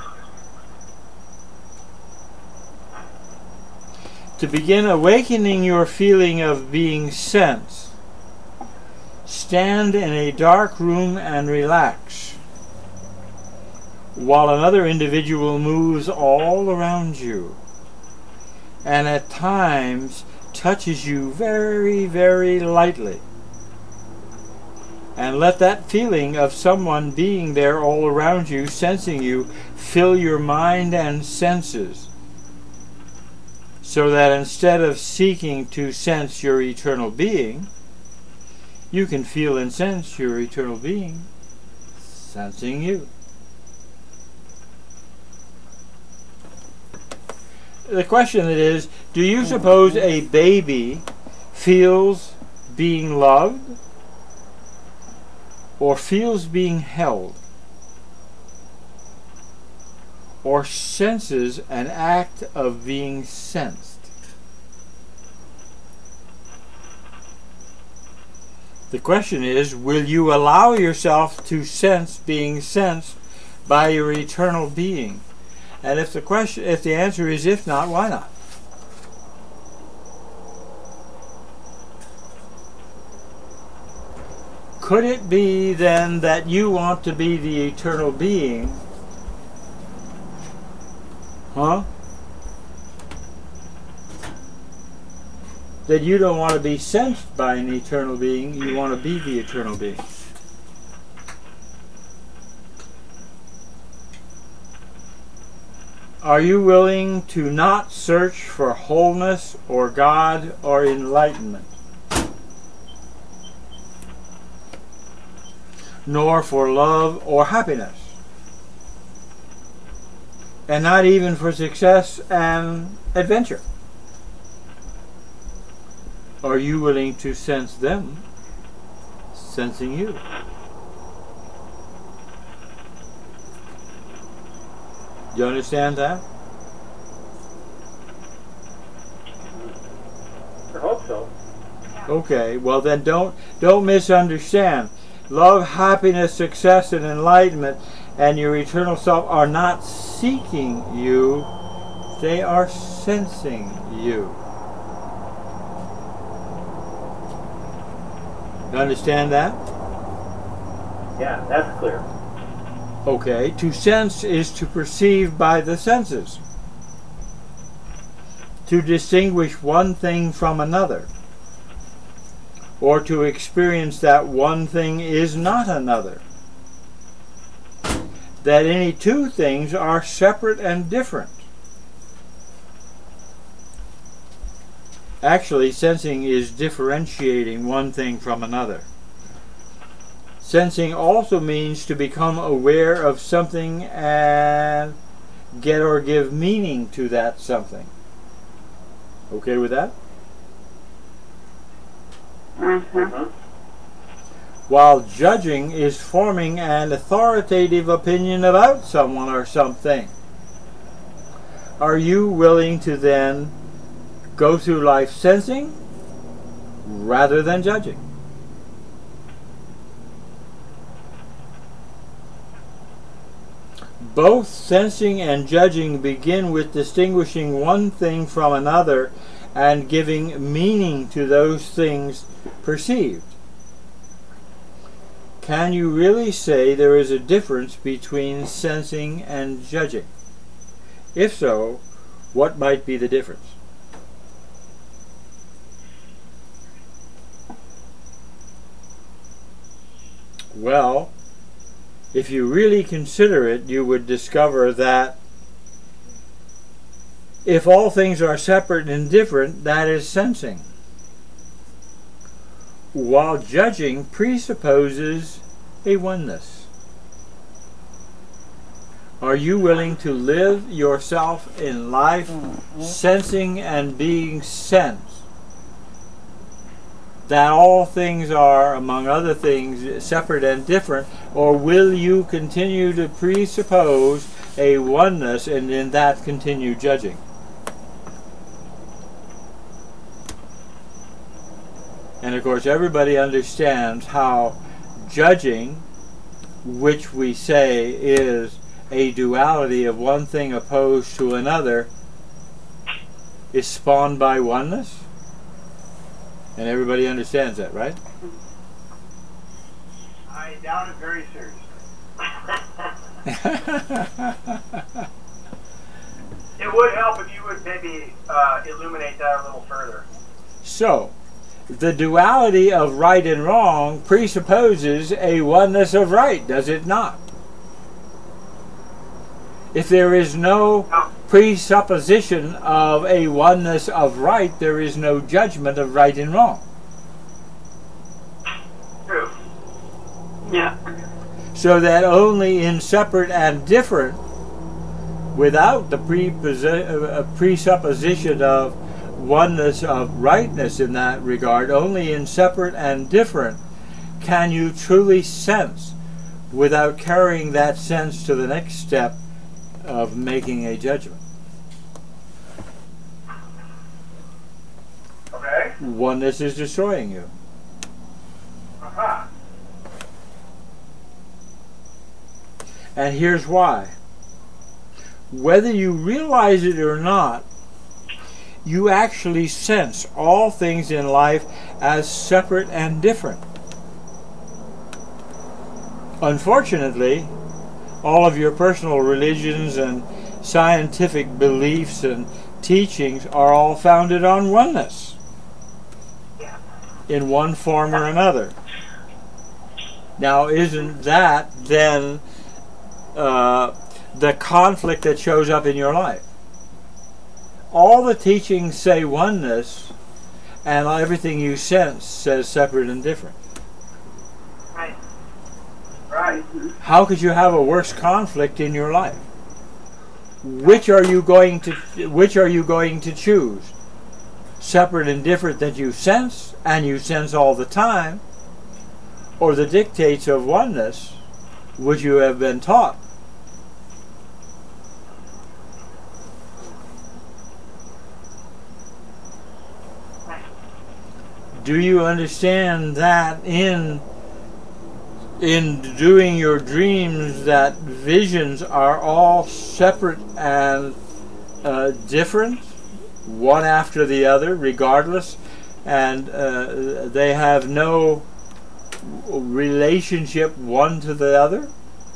To begin awakening your feeling of being sensed, stand in a dark room and relax, while another individual moves all around you, and at times touches you very, very lightly. And let that feeling of someone being there all around you, sensing you, fill your mind and senses, so that instead of seeking to sense your eternal being, you can feel and sense your eternal being sensing you. The question is, do you suppose a baby feels being loved or feels being held or senses an act of being sensed? The question is, will you allow yourself to sense being sensed by your eternal being? And if the question, if the answer is if not, why not? Could it be then that you want to be the eternal being Huh? That you don't want to be sensed by an eternal being, you want to be the eternal being. Are you willing to not search for wholeness or God or enlightenment? Nor for love or happiness? And not even for success and adventure? Are you willing to sense them sensing you? You understand that? I hope so. Okay, well then don't don't misunderstand. Love, happiness, success, and enlightenment and your eternal self are not seeking you, they are sensing you. You understand that? Yeah, that's clear. Okay, to sense is to perceive by the senses. To distinguish one thing from another. Or to experience that one thing is not another. That any two things are separate and different. Actually, sensing is differentiating one thing from another. Sensing also means to become aware of something and get or give meaning to that something. Okay with that? Mm-hmm. While judging is forming an authoritative opinion about someone or something. Are you willing to then go through life sensing rather than judging? Both sensing and judging begin with distinguishing one thing from another and giving meaning to those things perceived. Can you really say there is a difference between sensing and judging? If so, what might be the difference? Well, if you really consider it, you would discover that if all things are separate and different, that is sensing. While judging presupposes a oneness. Are you willing to live yourself in life mm-hmm. sensing and being sensed? That all things are, among other things, separate and different, or will you continue to presuppose a oneness and in that continue judging? And of course everybody understands how judging, which we say is a duality of one thing opposed to another, is spawned by oneness. And everybody understands that, right? I doubt it very seriously. It would help if you would maybe uh, illuminate that a little further. So, the duality of right and wrong presupposes a oneness of right, does it not? If there is no presupposition of a oneness of right, there is no judgment of right and wrong. True. Yeah. So that only in separate and different, without the preposi- presupposition of oneness of rightness in that regard, only in separate and different can you truly sense without carrying that sense to the next step of making a judgment. Okay. Oneness is destroying you. Aha. And here's why. Whether you realize it or not, you actually sense all things in life as separate and different. Unfortunately, all of your personal religions and scientific beliefs and teachings are all founded on oneness in one form or another. Now, isn't that then uh, the conflict that shows up in your life? All the teachings say oneness, and everything you sense says separate and different. Right. Right. How could you have a worse conflict in your life? Which are you going to which are you going to choose? Separate and different that you sense, and you sense all the time, or the dictates of oneness which you have been taught? Do you understand that in in doing your dreams that visions are all separate and uh, different, one after the other, regardless, and uh, they have no relationship one to the other?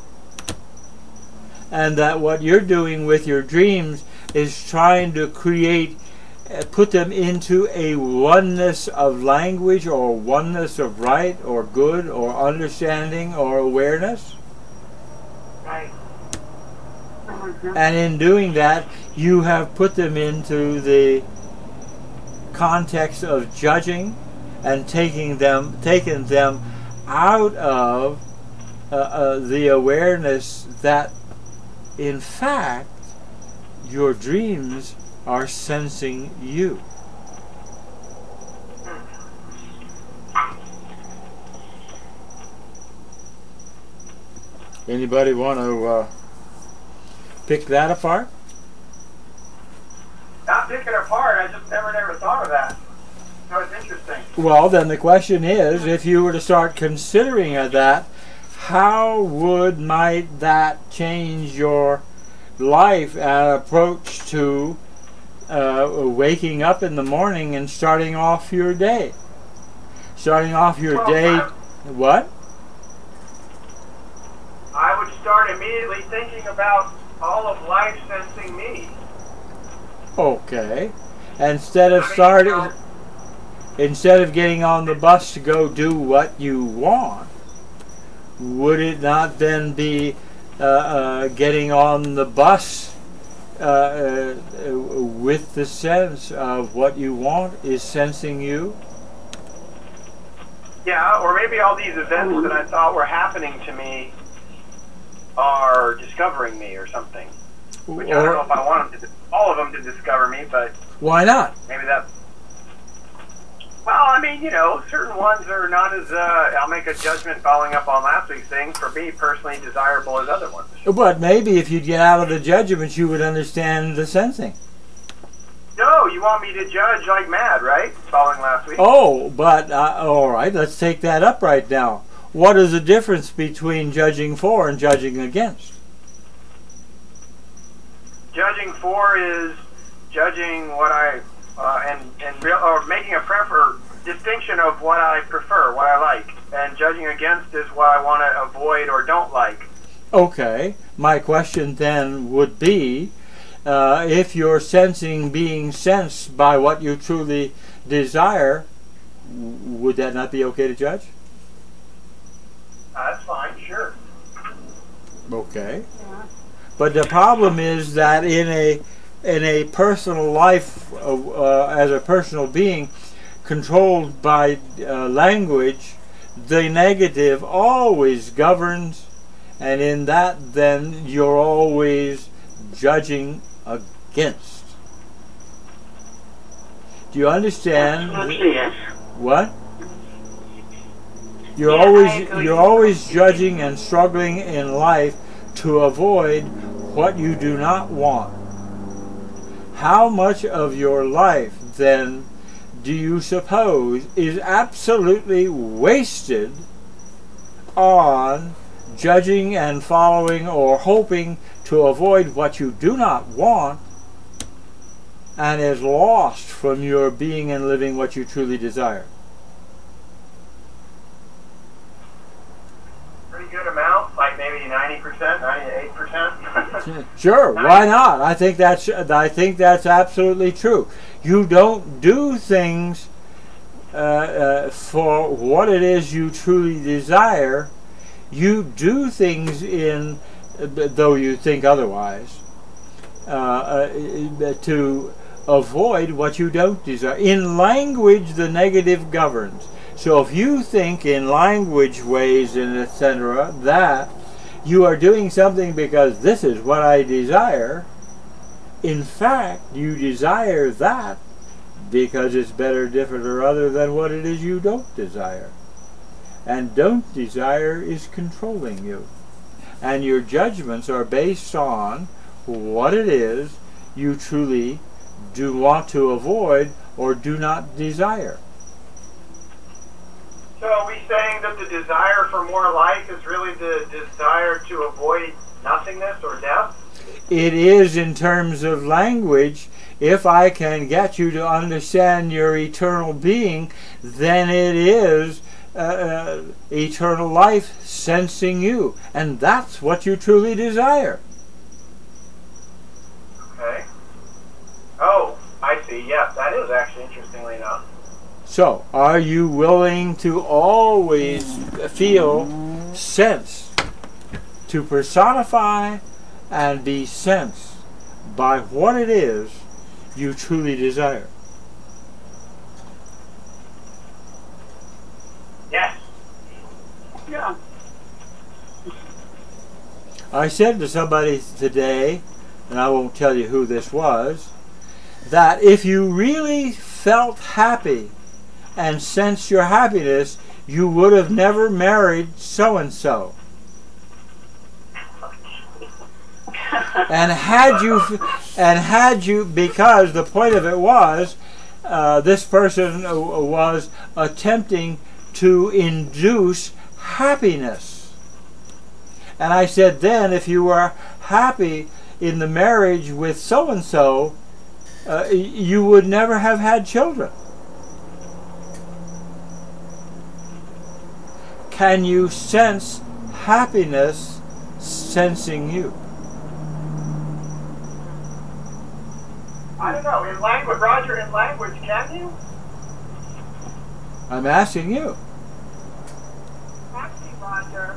And that what you're doing with your dreams is trying to create, put them into a oneness of language, or oneness of right or good or understanding or awareness. Right. And in doing that, you have put them into the context of judging and taking them, taken them out of uh, uh, the awareness that, in fact, your dreams are sensing you. Anybody want to uh, pick that apart? Not picking it apart. I just never, never thought of that. So it's interesting. Well, then the question is, if you were to start considering of that, how would might that change your life and approach to uh, waking up in the morning and starting off your day? Starting off your Well, day, I- what? I would start immediately thinking about all of life sensing me. Okay. Instead of I mean, starting, you know- instead of getting on the bus to go do what you want, would it not then be uh, uh, getting on the bus uh, uh, with the sense of what you want is sensing you? Yeah, or maybe all these events that I thought were happening to me are discovering me or something. Which I don't know Or if I want them to, all of them to discover me, but why not? maybe that. Well, I mean, you know, certain ones are not as, uh, I'll make a judgment following up on last week's thing, for me personally desirable as other ones. But maybe if you'd get out of the judgment, you would understand the sensing. No, you want me to judge like mad, right? Following last week. Oh, but uh, all right, let's take that up right now. What is the difference between judging for and judging against? Judging for is judging what I, uh, and, and real, or making a prefer, distinction of what I prefer, what I like. And judging against is what I want to avoid or don't like. Okay, my question then would be, uh, if you're sensing being sensed by what you truly desire, w- would that not be okay to judge? Uh, that's fine, sure. Okay. But the problem is that in a in a personal life, uh, uh, as a personal being, controlled by uh, language, the negative always governs, and in that then you're always judging against. Do you understand? Absolutely, yes. What? You're Yeah, I always agree. you're always judging and struggling in life to avoid what you do not want. How much of your life then do you suppose is absolutely wasted on judging and following or hoping to avoid what you do not want, and is lost from your being and living what you truly desire? Pretty good amount, like maybe ninety percent, ninety-eight percent? Sure, why not? I think that's I think that's absolutely true. You don't do things uh, uh, for what it is you truly desire. You do things in, though you think otherwise, uh, uh, to avoid what you don't desire. In language, the negative governs. So if you think in language ways and et cetera that you are doing something because this is what I desire, in fact, you desire that because it's better, different, or other than what it is you don't desire. And don't desire is controlling you. And your judgments are based on what it is you truly do want to avoid or do not desire. So are we saying that the desire for more life is really the desire to avoid nothingness or death? It is in terms of language. If I can get you to understand your eternal being, then it is uh, uh, eternal life sensing you. And that's what you truly desire. Okay. Oh, I see. Yes, that is actually interestingly enough. So, are you willing to always feel sense, to personify and be sensed by what it is you truly desire? Yes. Yeah. I said to somebody today, and I won't tell you who this was, that if you really felt happy and sensed your happiness, you would have never married so-and-so. And had you, and had you, because the point of it was, uh, this person was attempting to induce happiness. And I said then, if you were happy in the marriage with so-and-so, uh, you would never have had children. Can you sense happiness sensing you? I don't know. In language, Roger, in language, can you? I'm asking you. Actually, Roger,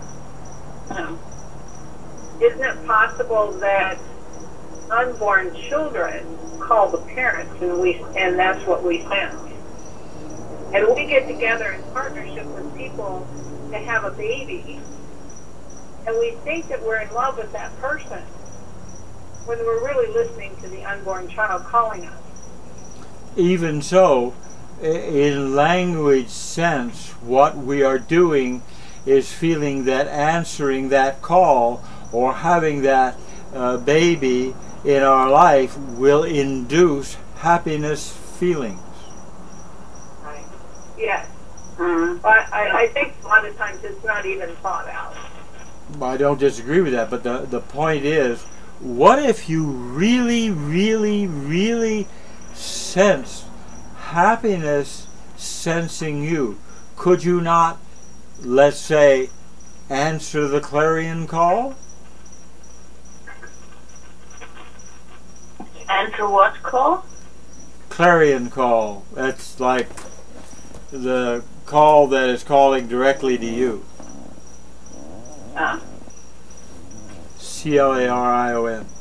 isn't it possible that unborn children call the parents, and we, and that's what we sense? And we get together in partnership with people to have a baby, and we think that we're in love with that person when we're really listening to the unborn child calling us. Even so, in language sense, what we are doing is feeling that answering that call or having that uh, baby in our life will induce happiness feelings. Right. Yes. Mm-hmm. But I, I think a lot of times it's not even thought out. I don't disagree with that, but the, the point is, what if you really, really, really sense happiness sensing you? Could you not, let's say, answer the clarion call? Answer what call? Clarion call. That's like the call that is calling directly to you. Ah. C L A R I O N.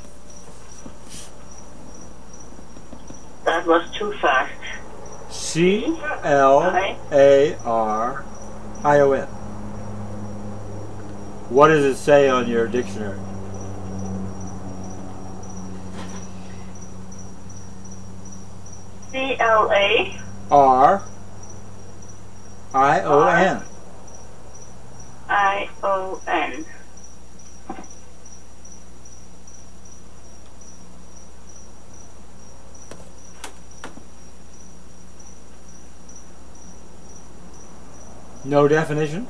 That was too fast. C L A R I O N. What does it say on your dictionary? C L A R I O N. I O N. No definition?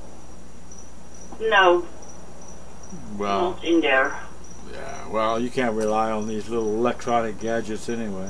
No, Well, not in there. yeah, well, you can't rely on these little electronic gadgets anyway.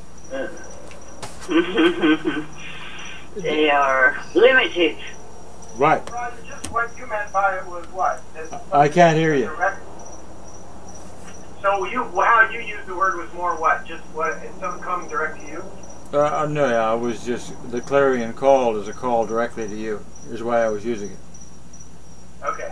They are limited. Right. Roger, just what you meant by it was what? That I can't hear you. direct- So you, how you used the word was more what? Just what? It's something coming direct to you? Uh, no, yeah, I was just, the clarion call is a call directly to you, is why I was using it. Okay.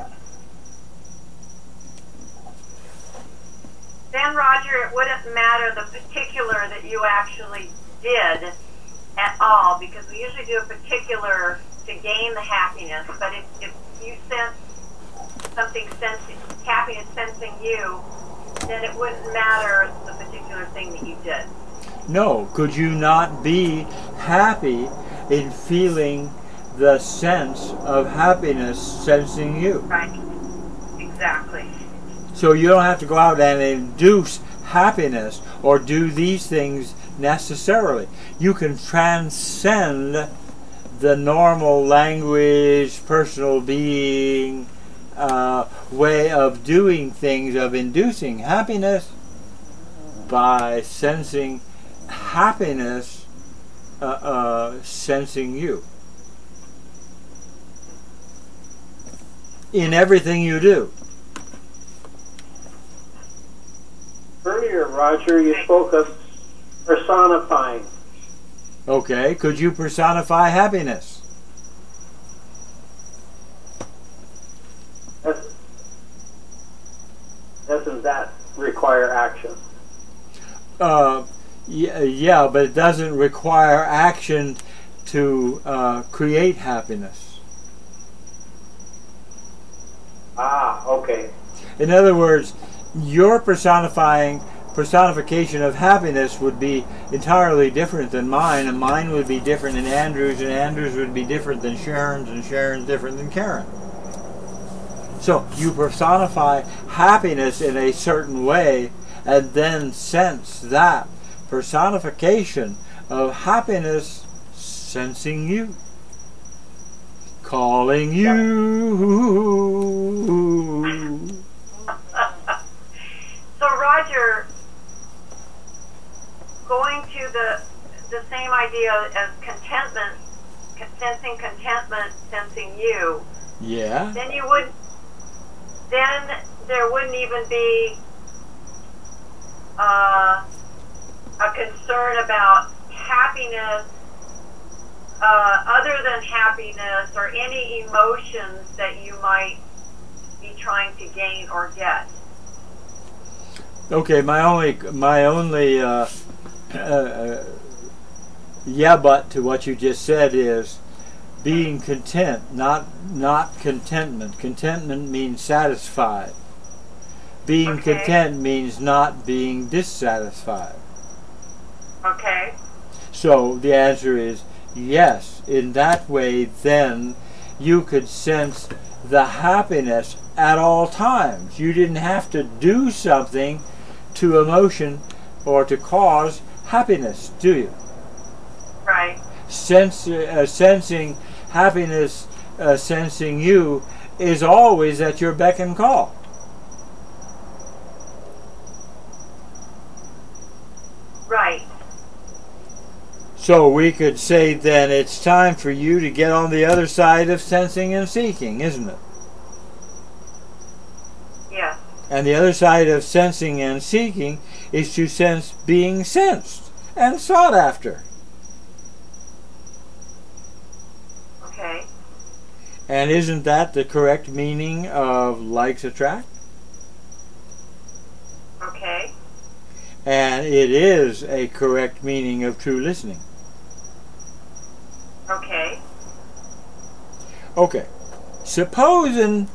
Then, Roger, it wouldn't matter the particular that you actually did at all, because we usually do a particular to gain the happiness, but if, if you sense something sensing, happiness sensing you, then it wouldn't matter the particular thing that you did. No, could you not be happy in feeling the sense of happiness sensing you? Right. Exactly. So you don't have to go out and induce happiness or do these things necessarily. You can transcend the normal language, personal being, uh, way of doing things, of inducing happiness by sensing happiness uh, uh, sensing you in everything you do. Earlier, Roger, you spoke of personifying. Okay, could you personify happiness? Doesn't, doesn't that require action? Uh, yeah, yeah, but it doesn't require action to uh, create happiness. Ah, okay. In other words, your personifying personification of happiness would be entirely different than mine, and mine would be different than Andrew's, and Andrew's would be different than Sharon's, and Sharon's different than Karen. So you personify happiness in a certain way, and then sense that personification of happiness sensing you, calling you. So, Roger, going to the the same idea as contentment, con- sensing contentment, sensing you, Yeah. then you would, then there wouldn't even be uh, a concern about happiness, uh, other than happiness, or any emotions that you might be trying to gain or get. Okay, my only my only uh, uh, yeah, but to what you just said is being content, not not contentment. Contentment means satisfied. Being Okay. content means not being dissatisfied. Okay? So the answer is yes. In that way, then you could sense the happiness at all times. You didn't have to do something to emotion or to cause happiness, do you? Right. Sense, uh, sensing happiness, uh, sensing you, is always at your beck and call. Right. So we could say then it's time for you to get on the other side of sensing and seeking, isn't it? Yes. And the other side of sensing and seeking is to sense being sensed and sought after. Okay. And isn't that the correct meaning of likes attract? Okay. And it is a correct meaning of true listening. Okay. Okay. Supposing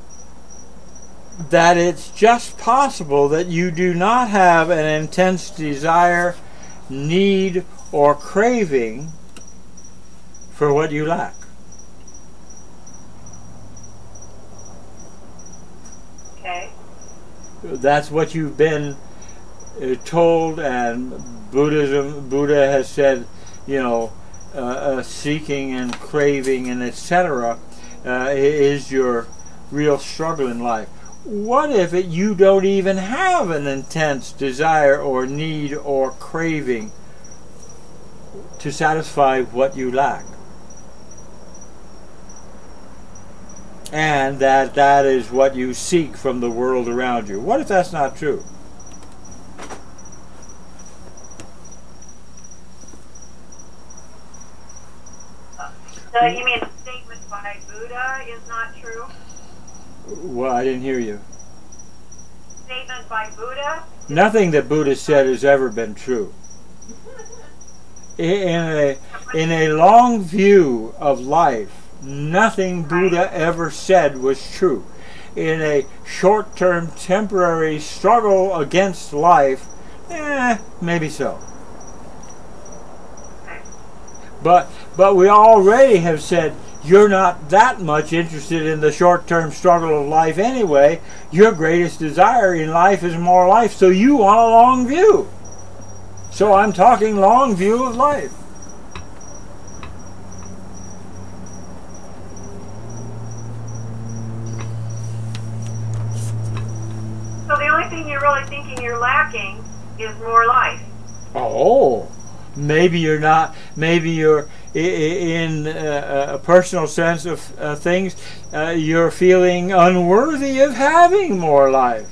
that it's just possible that you do not have an intense desire, need, or craving for what you lack. Okay. That's what you've been uh, told, and Buddhism, Buddha has said, you know, uh, uh, seeking and craving and et cetera uh, is your real struggle in life. What if it, you don't even have an intense desire or need or craving to satisfy what you lack? and that that is what you seek from the world around you. What if that's not true? So you mean a statement by Buddha is not true? Well, I didn't hear you. Statement by Buddha? Nothing that Buddha said has ever been true. In a, in a long view of life, nothing Buddha ever said was true. In a short-term, temporary struggle against life, eh, maybe so. But but we already have said you're not that much interested in the short-term struggle of life anyway. Your greatest desire in life is more life, so you want a long view. So I'm talking long view of life. So the only thing you're really thinking you're lacking is more life. Oh, maybe you're not. Maybe you're i- i- in uh, a personal sense of uh, things. Uh, you're feeling unworthy of having more life,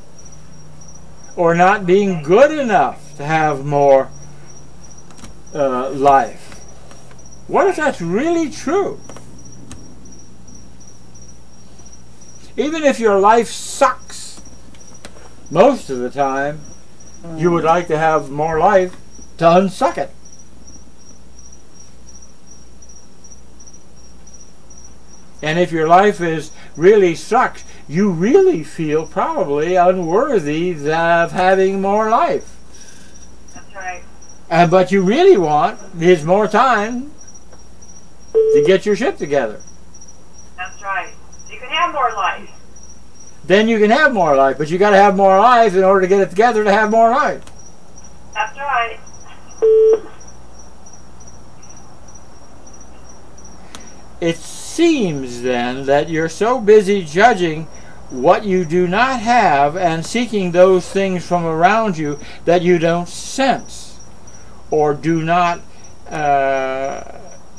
or not being good enough to have more uh, life. What if that's really true? Even if your life sucks, most of the time, you would like to have more life to unsuck it. And if your life is really sucks, you really feel probably unworthy of having more life. That's right. And but you really want is more time to get your shit together. That's right. You can have more life. Then you can have more life, but you got to have more life in order to get it together to have more life. That's right. It seems then that you're so busy judging what you do not have and seeking those things from around you that you don't sense or do not uh,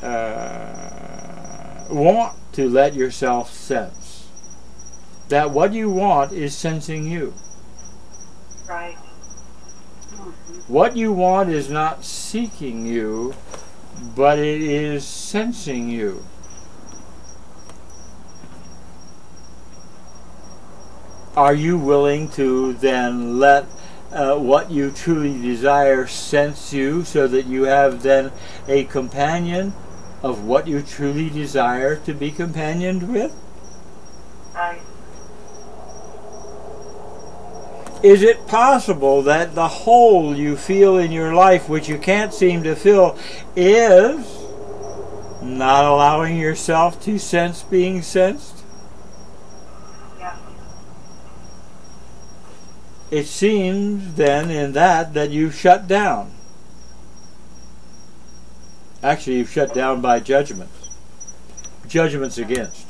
uh, want to let yourself sense. That what you want is sensing you. Right. What you want is not seeking you, but it is sensing you. Are you willing to then let uh, what you truly desire sense you so that you have then a companion of what you truly desire to be companioned with? Right. Is it possible that the hole you feel in your life which you can't seem to fill is not allowing yourself to sense being sensed? Yeah. It seems then in that that you've shut down. Actually, you've shut down by judgments. Judgments against.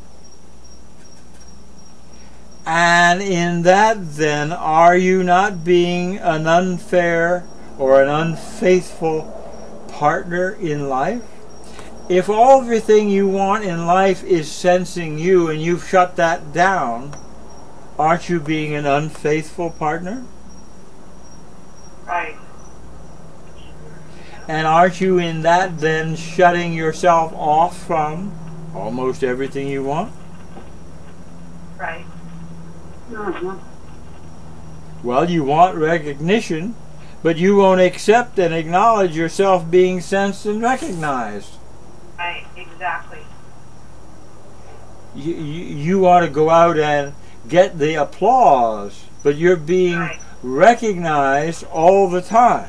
And in that, then, are you not being an unfair or an unfaithful partner in life? If all everything you want in life is sensing you and you've shut that down, aren't you being an unfaithful partner? Right. And aren't you in that then shutting yourself off from almost everything you want? Right. Mm-hmm. Well, you want recognition, but you won't accept and acknowledge yourself being sensed and recognized. Right. Exactly. You, you, you ought to go out and get the applause, but you're being Right. recognized all the time.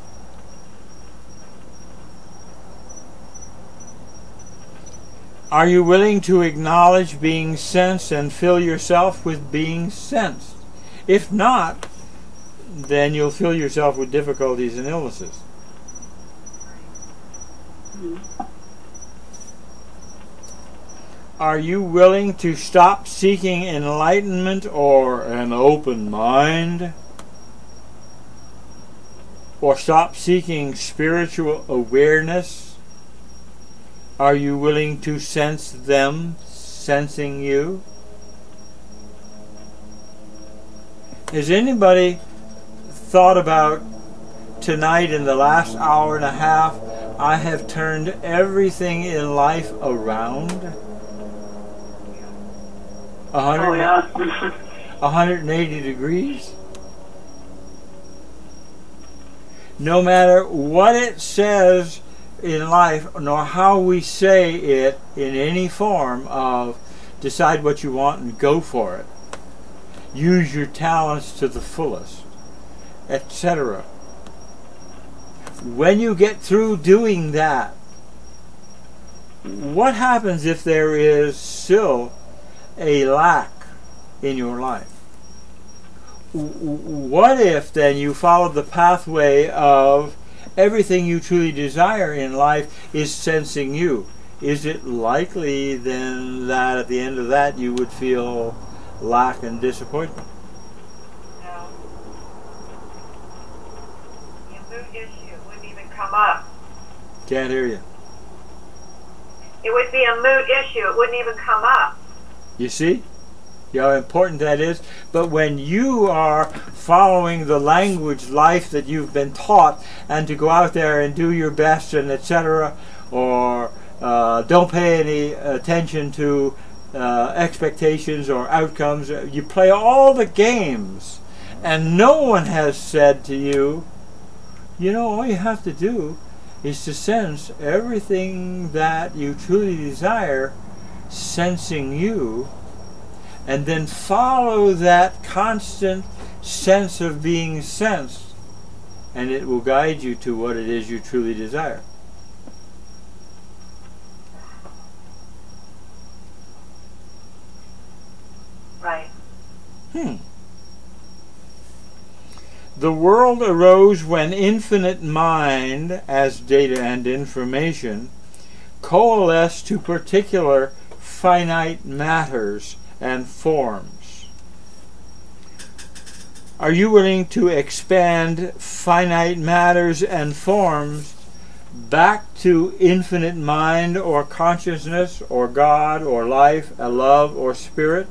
Are you willing to acknowledge being sensed and fill yourself with being sensed? If not, then you'll fill yourself with difficulties and illnesses. Are you willing to stop seeking enlightenment or an open mind? Or stop seeking spiritual awareness? Are you willing to sense them sensing you? Has anybody thought about tonight in the last hour and a half, I have turned everything in life around? A hundred, Oh, yeah. one hundred eighty degrees? No matter what it says in life, nor how we say it in any form of decide what you want and go for it, use your talents to the fullest, et cetera. When you get through doing that, what happens if there is still a lack in your life? What if then you follow the pathway of everything you truly desire in life is sensing you? Is it likely then that at the end of that you would feel lack and disappointment? No. The mood issue wouldn't even come up. Can't hear you. It would be a mood issue. It wouldn't even come up. You see? You know how important that is? But when you are following the language life that you've been taught, and to go out there and do your best and et cetera, or uh, don't pay any attention to uh, expectations or outcomes, you play all the games, and no one has said to you, you know, all you have to do is to sense everything that you truly desire sensing you, and then follow that constant sense of being sensed, and it will guide you to what it is you truly desire. Right. Hmm. The world arose when infinite mind, as data and information, coalesced to particular finite matters and forms. Are you willing to expand finite matters and forms back to infinite mind or consciousness or God or life, a love or spirit?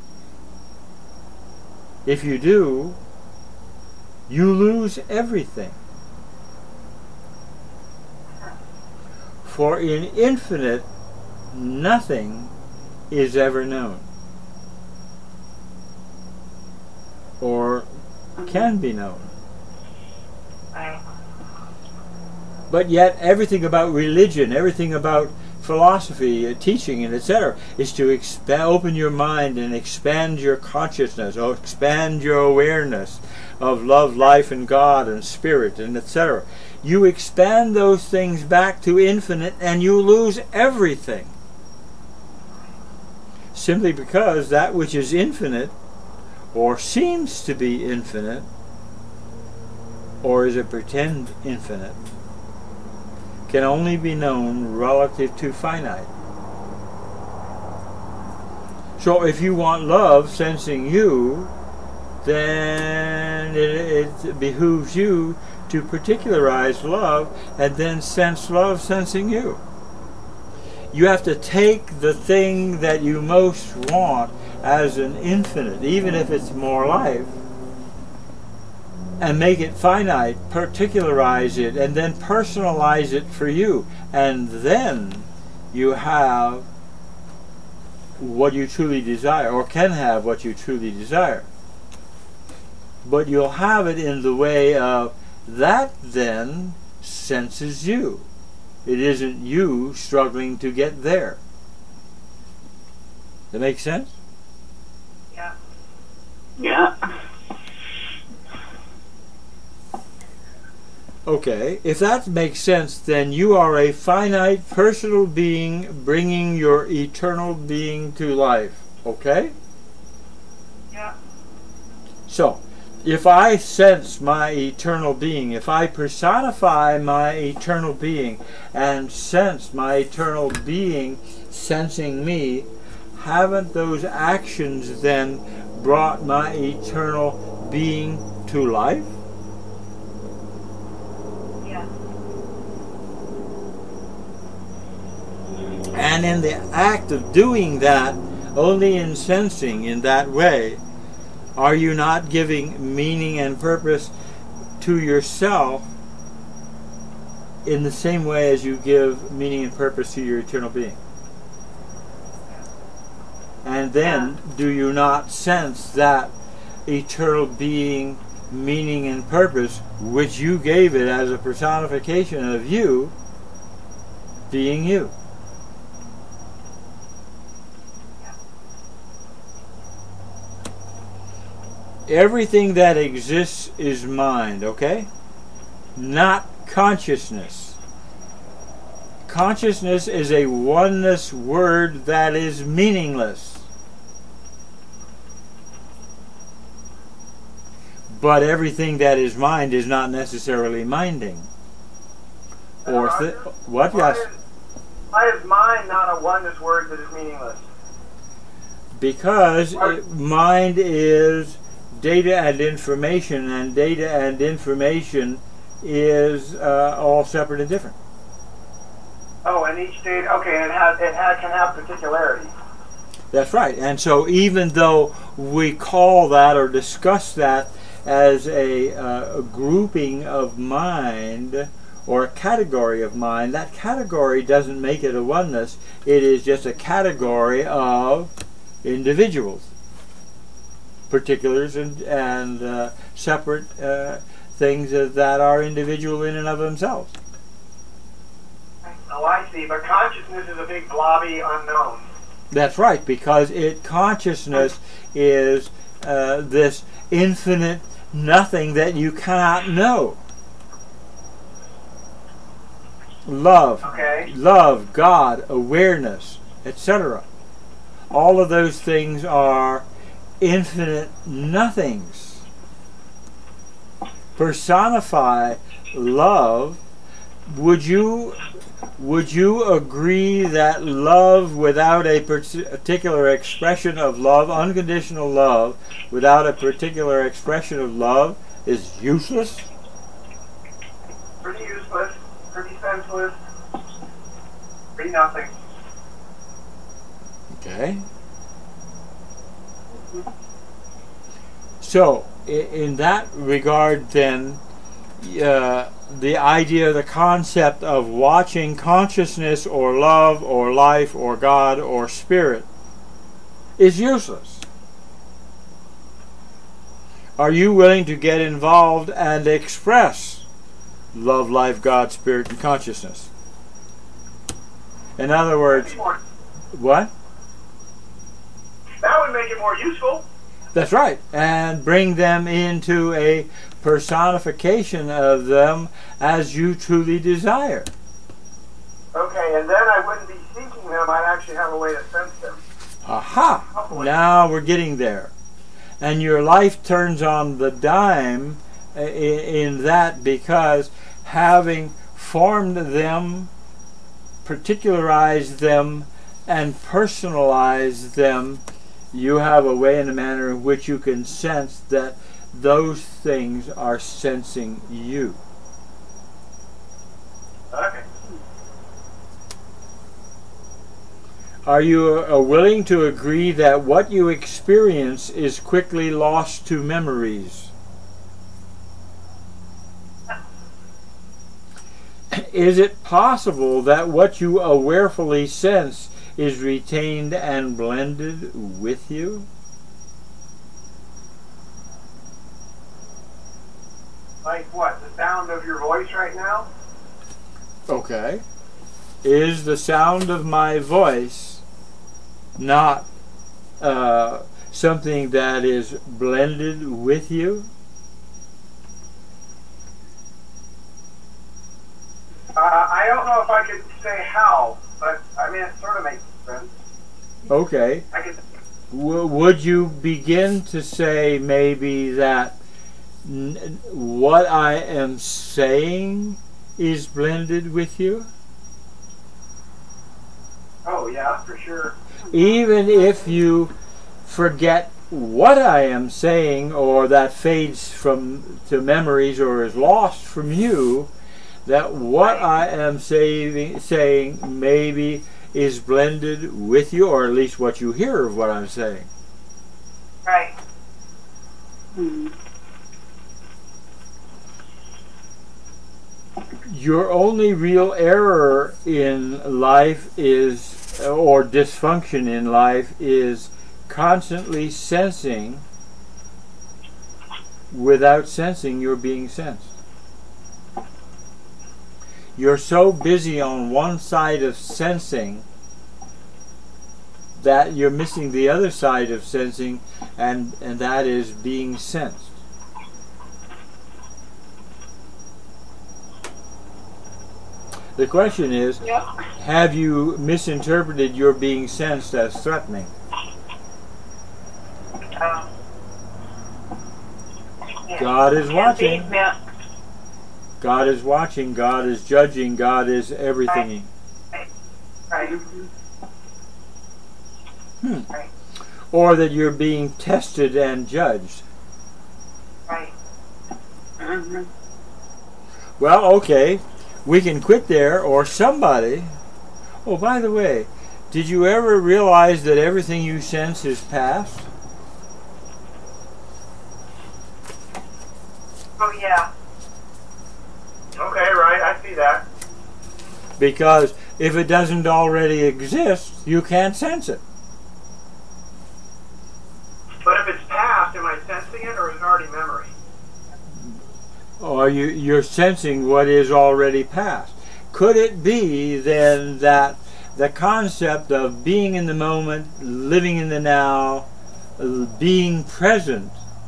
If you do, you lose everything. For in infinite, nothing is ever known, or can be known. Right. But yet everything about religion, everything about philosophy, uh, teaching, and et cetera, is to expand, open your mind and expand your consciousness, or expand your awareness of love, life, and God, and spirit, and et cetera. You expand those things back to infinite, and you lose everything. Simply because that which is infinite, or seems to be infinite, or is a pretend infinite, can only be known relative to finite. So if you want love sensing you, then it, it behooves you to particularize love and then sense love sensing you. You have to take the thing that you most want as an infinite, even if it's more life, and make it finite, particularize it, and then personalize it for you. And then you have what you truly desire, or can have what you truly desire. But you'll have it in the way of that then senses you. It isn't you struggling to get there. Does that make sense? Yeah. Yeah. Okay, if that makes sense, then you are a finite personal being bringing your eternal being to life. Okay? Yeah. So, if I sense my eternal being, if I personify my eternal being and sense my eternal being sensing me, haven't those actions then brought my eternal being to life? Yeah. And in the act of doing that, only in sensing in that way are you not giving meaning and purpose to yourself in the same way as you give meaning and purpose to your eternal being. And then, do you not sense that eternal being, meaning and purpose, which you gave it as a personification of you, being you? Everything that exists is mind, okay? Not consciousness. Consciousness is a oneness word that is meaningless. But everything that is mind is not necessarily minding. Or th- what? Why Yes. is, why is mind not a oneness word that is meaningless? Because it, mind is data and information, and data and information is uh, all separate and different. Oh, and each data, okay, and it has it has, can have particularity. That's right. And so even though we call that or discuss that as a, uh, a grouping of mind or a category of mind, that category doesn't make it a oneness. It is just a category of individuals, particulars, and, and uh, separate uh, things that are individual in and of themselves. Oh, I see. But consciousness is a big blobby unknown. That's right, because it consciousness is uh, this infinite nothing that you cannot know. Love, Okay. love, God, awareness, et cetera. All of those things are infinite nothings. Personify love. Would you would you agree that love without a particular expression of love, unconditional love, without a particular expression of love, is useless? Pretty useless, pretty senseless, pretty nothing. Okay. So, in that regard, then, uh, the idea, the concept of watching consciousness or love or life or God or spirit is useless. Are you willing to get involved and express love, life, God, spirit, and consciousness? In other words, More, what? that would make it more useful. That's right, and bring them into a personification of them as you truly desire. Okay, and then I wouldn't be seeking them. I'd actually have a way to sense them. Aha! Now we're getting there. And your life turns on the dime in, in that, because having formed them, particularized them, and personalized them, you have a way and a manner in which you can sense that those things are sensing you. Okay. Are you uh, willing to agree that what you experience is quickly lost to memories? Is it possible that what you awarefully sense is retained and blended with you? Like what? The sound of your voice right now? Okay. Is the sound of my voice not uh, something that is blended with you? Uh, I don't know if I could say how, but I mean, it sort of makes sense. Okay. I could. W- would you begin to say maybe that n- what I am saying is blended with you? Oh yeah, for sure. Even if you forget what I am saying, or that fades from to memories or is lost from you, that what I am saying, saying maybe is blended with you, or at least what you hear of what I'm saying. Right. Mm. Your only real error in life is, or dysfunction in life, is constantly sensing without sensing you're being sensed. You're so busy on one side of sensing that you're missing the other side of sensing, and, and that is being sensed. The question is, Yep. have you misinterpreted your being sensed as threatening? Um, yeah. God is watching. Can be, yeah. God is watching. God is judging. God is everything. Right. Hmm. Right. Or that you're being tested and judged. Right. Mm-hmm. Well, okay. We can quit there, or somebody. Oh, by the way, did you ever realize that everything you sense is past? Oh yeah. Okay, right, I see that. Because if it doesn't already exist, you can't sense it. But if it's past, am I sensing it or is it already memory? Or you, you're sensing what is already past. Could it be then that the concept of being in the moment, living in the now, uh, being present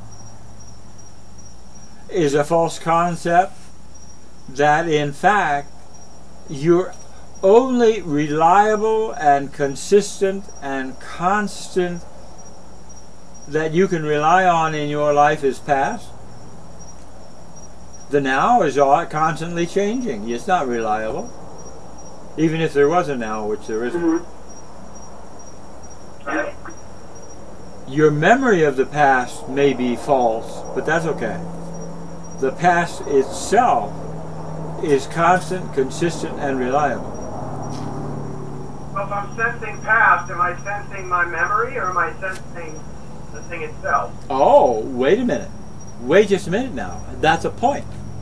is a false concept? That in fact your only reliable and consistent and constant that you can rely on in your life is past? The now is all constantly changing. It's not reliable. Even if there was a now, which there isn't. Mm-hmm. Right. Your memory of the past may be false, but that's okay. The past itself is constant, consistent, and reliable. Well, if I'm sensing past, am I sensing my memory or am I sensing the thing itself? Oh, wait a minute. Wait just a minute now. That's a point.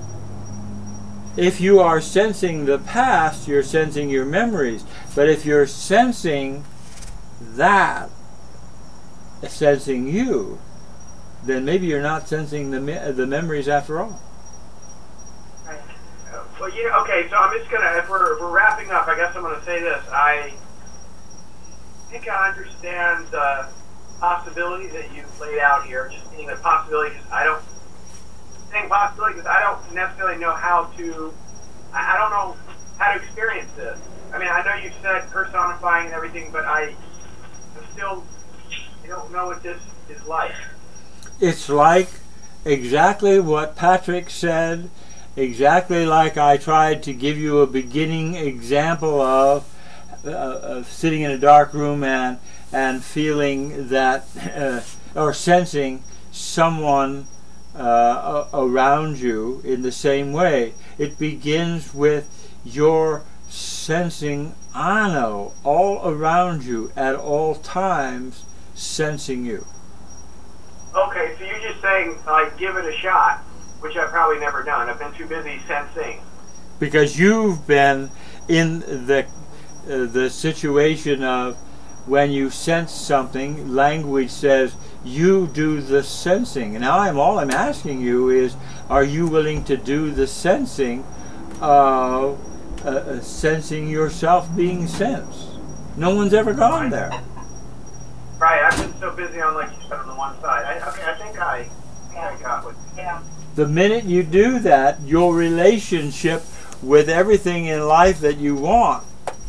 If you are sensing the past, you're sensing your memories. But if you're sensing that, sensing you, then maybe you're not sensing the me- the memories after all. Right. Uh, well, you okay, so I'm just going to, if we're, if we're wrapping up, I guess I'm going to say this. I think I understand the possibility that you laid out here, just being a possibility, because I don't, saying possibility because I don't necessarily know how to, I, I don't know how to experience this. I mean, I know you've said personifying and everything, but I, I'm still, I don't know what this is like. It's like exactly what Patrick said, exactly like I tried to give you a beginning example of, uh, of sitting in a dark room and and feeling that, uh, or sensing someone uh, around you in the same way. It begins with your sensing Ano all around you at all times, sensing you. Okay, so you're just saying, like, give it a shot, which I've probably never done. I've been too busy sensing. Because you've been in the uh, the situation of when you sense something, language says you do the sensing. Now I'm all I'm asking you is, are you willing to do the sensing of uh, uh, sensing yourself being sensed? No one's ever gone there. Right, I've been so busy on, like you said, on the one side. I, okay, I think I, I, think I got what. Yeah. The minute you do that, your relationship with everything in life that you want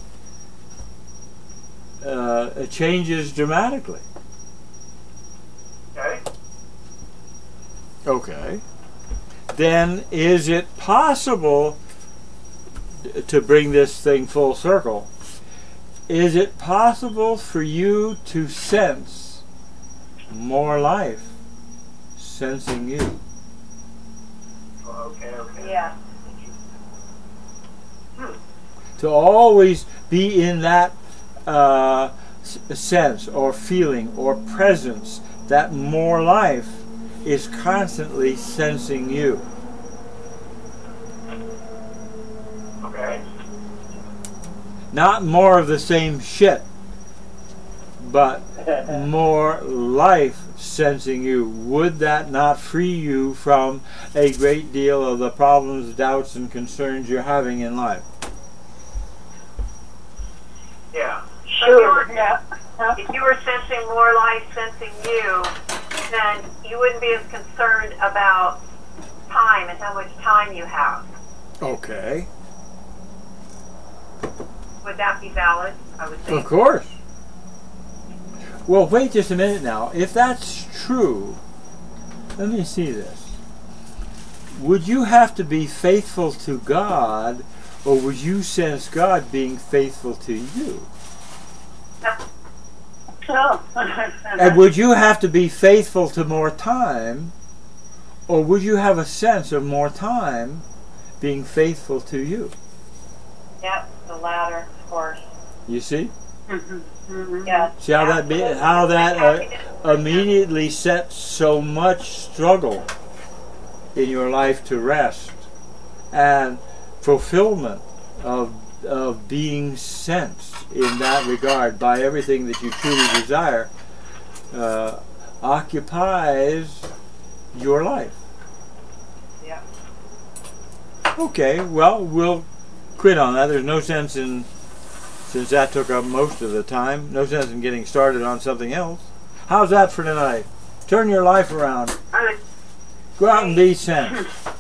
uh, it changes dramatically. Okay. Okay. Then is it possible to bring this thing full circle? Is it possible for you to sense more life sensing you? Oh, okay, okay. Yeah. To always be in that uh, sense or feeling or presence, that more life is constantly sensing you. Okay. Not more of the same shit, but more life sensing you. Would that not free you from a great deal of the problems, doubts, and concerns you're having in life? Yeah. So if you were, Yeah. if you were sensing more life sensing you, then you wouldn't be as concerned about time and how much time you have. Okay. Would that be valid? I would Of think. course. Well, wait just a minute now. If that's true, let me see this. Would you have to be faithful to God, or would you sense God being faithful to you? So, And would you have to be faithful to more time, or would you have a sense of more time being faithful to you? Yep, the latter, of course. You see? Yeah. See how that be, how that uh, immediately sets so much struggle in your life to rest and fulfillment of of being sensed in that regard by everything that you truly desire uh, occupies your life. Yeah. Okay, well, we'll quit on that. There's no sense in, since that took up most of the time, no sense in getting started on something else. How's that for tonight? Turn your life around. I Go out and be sensed.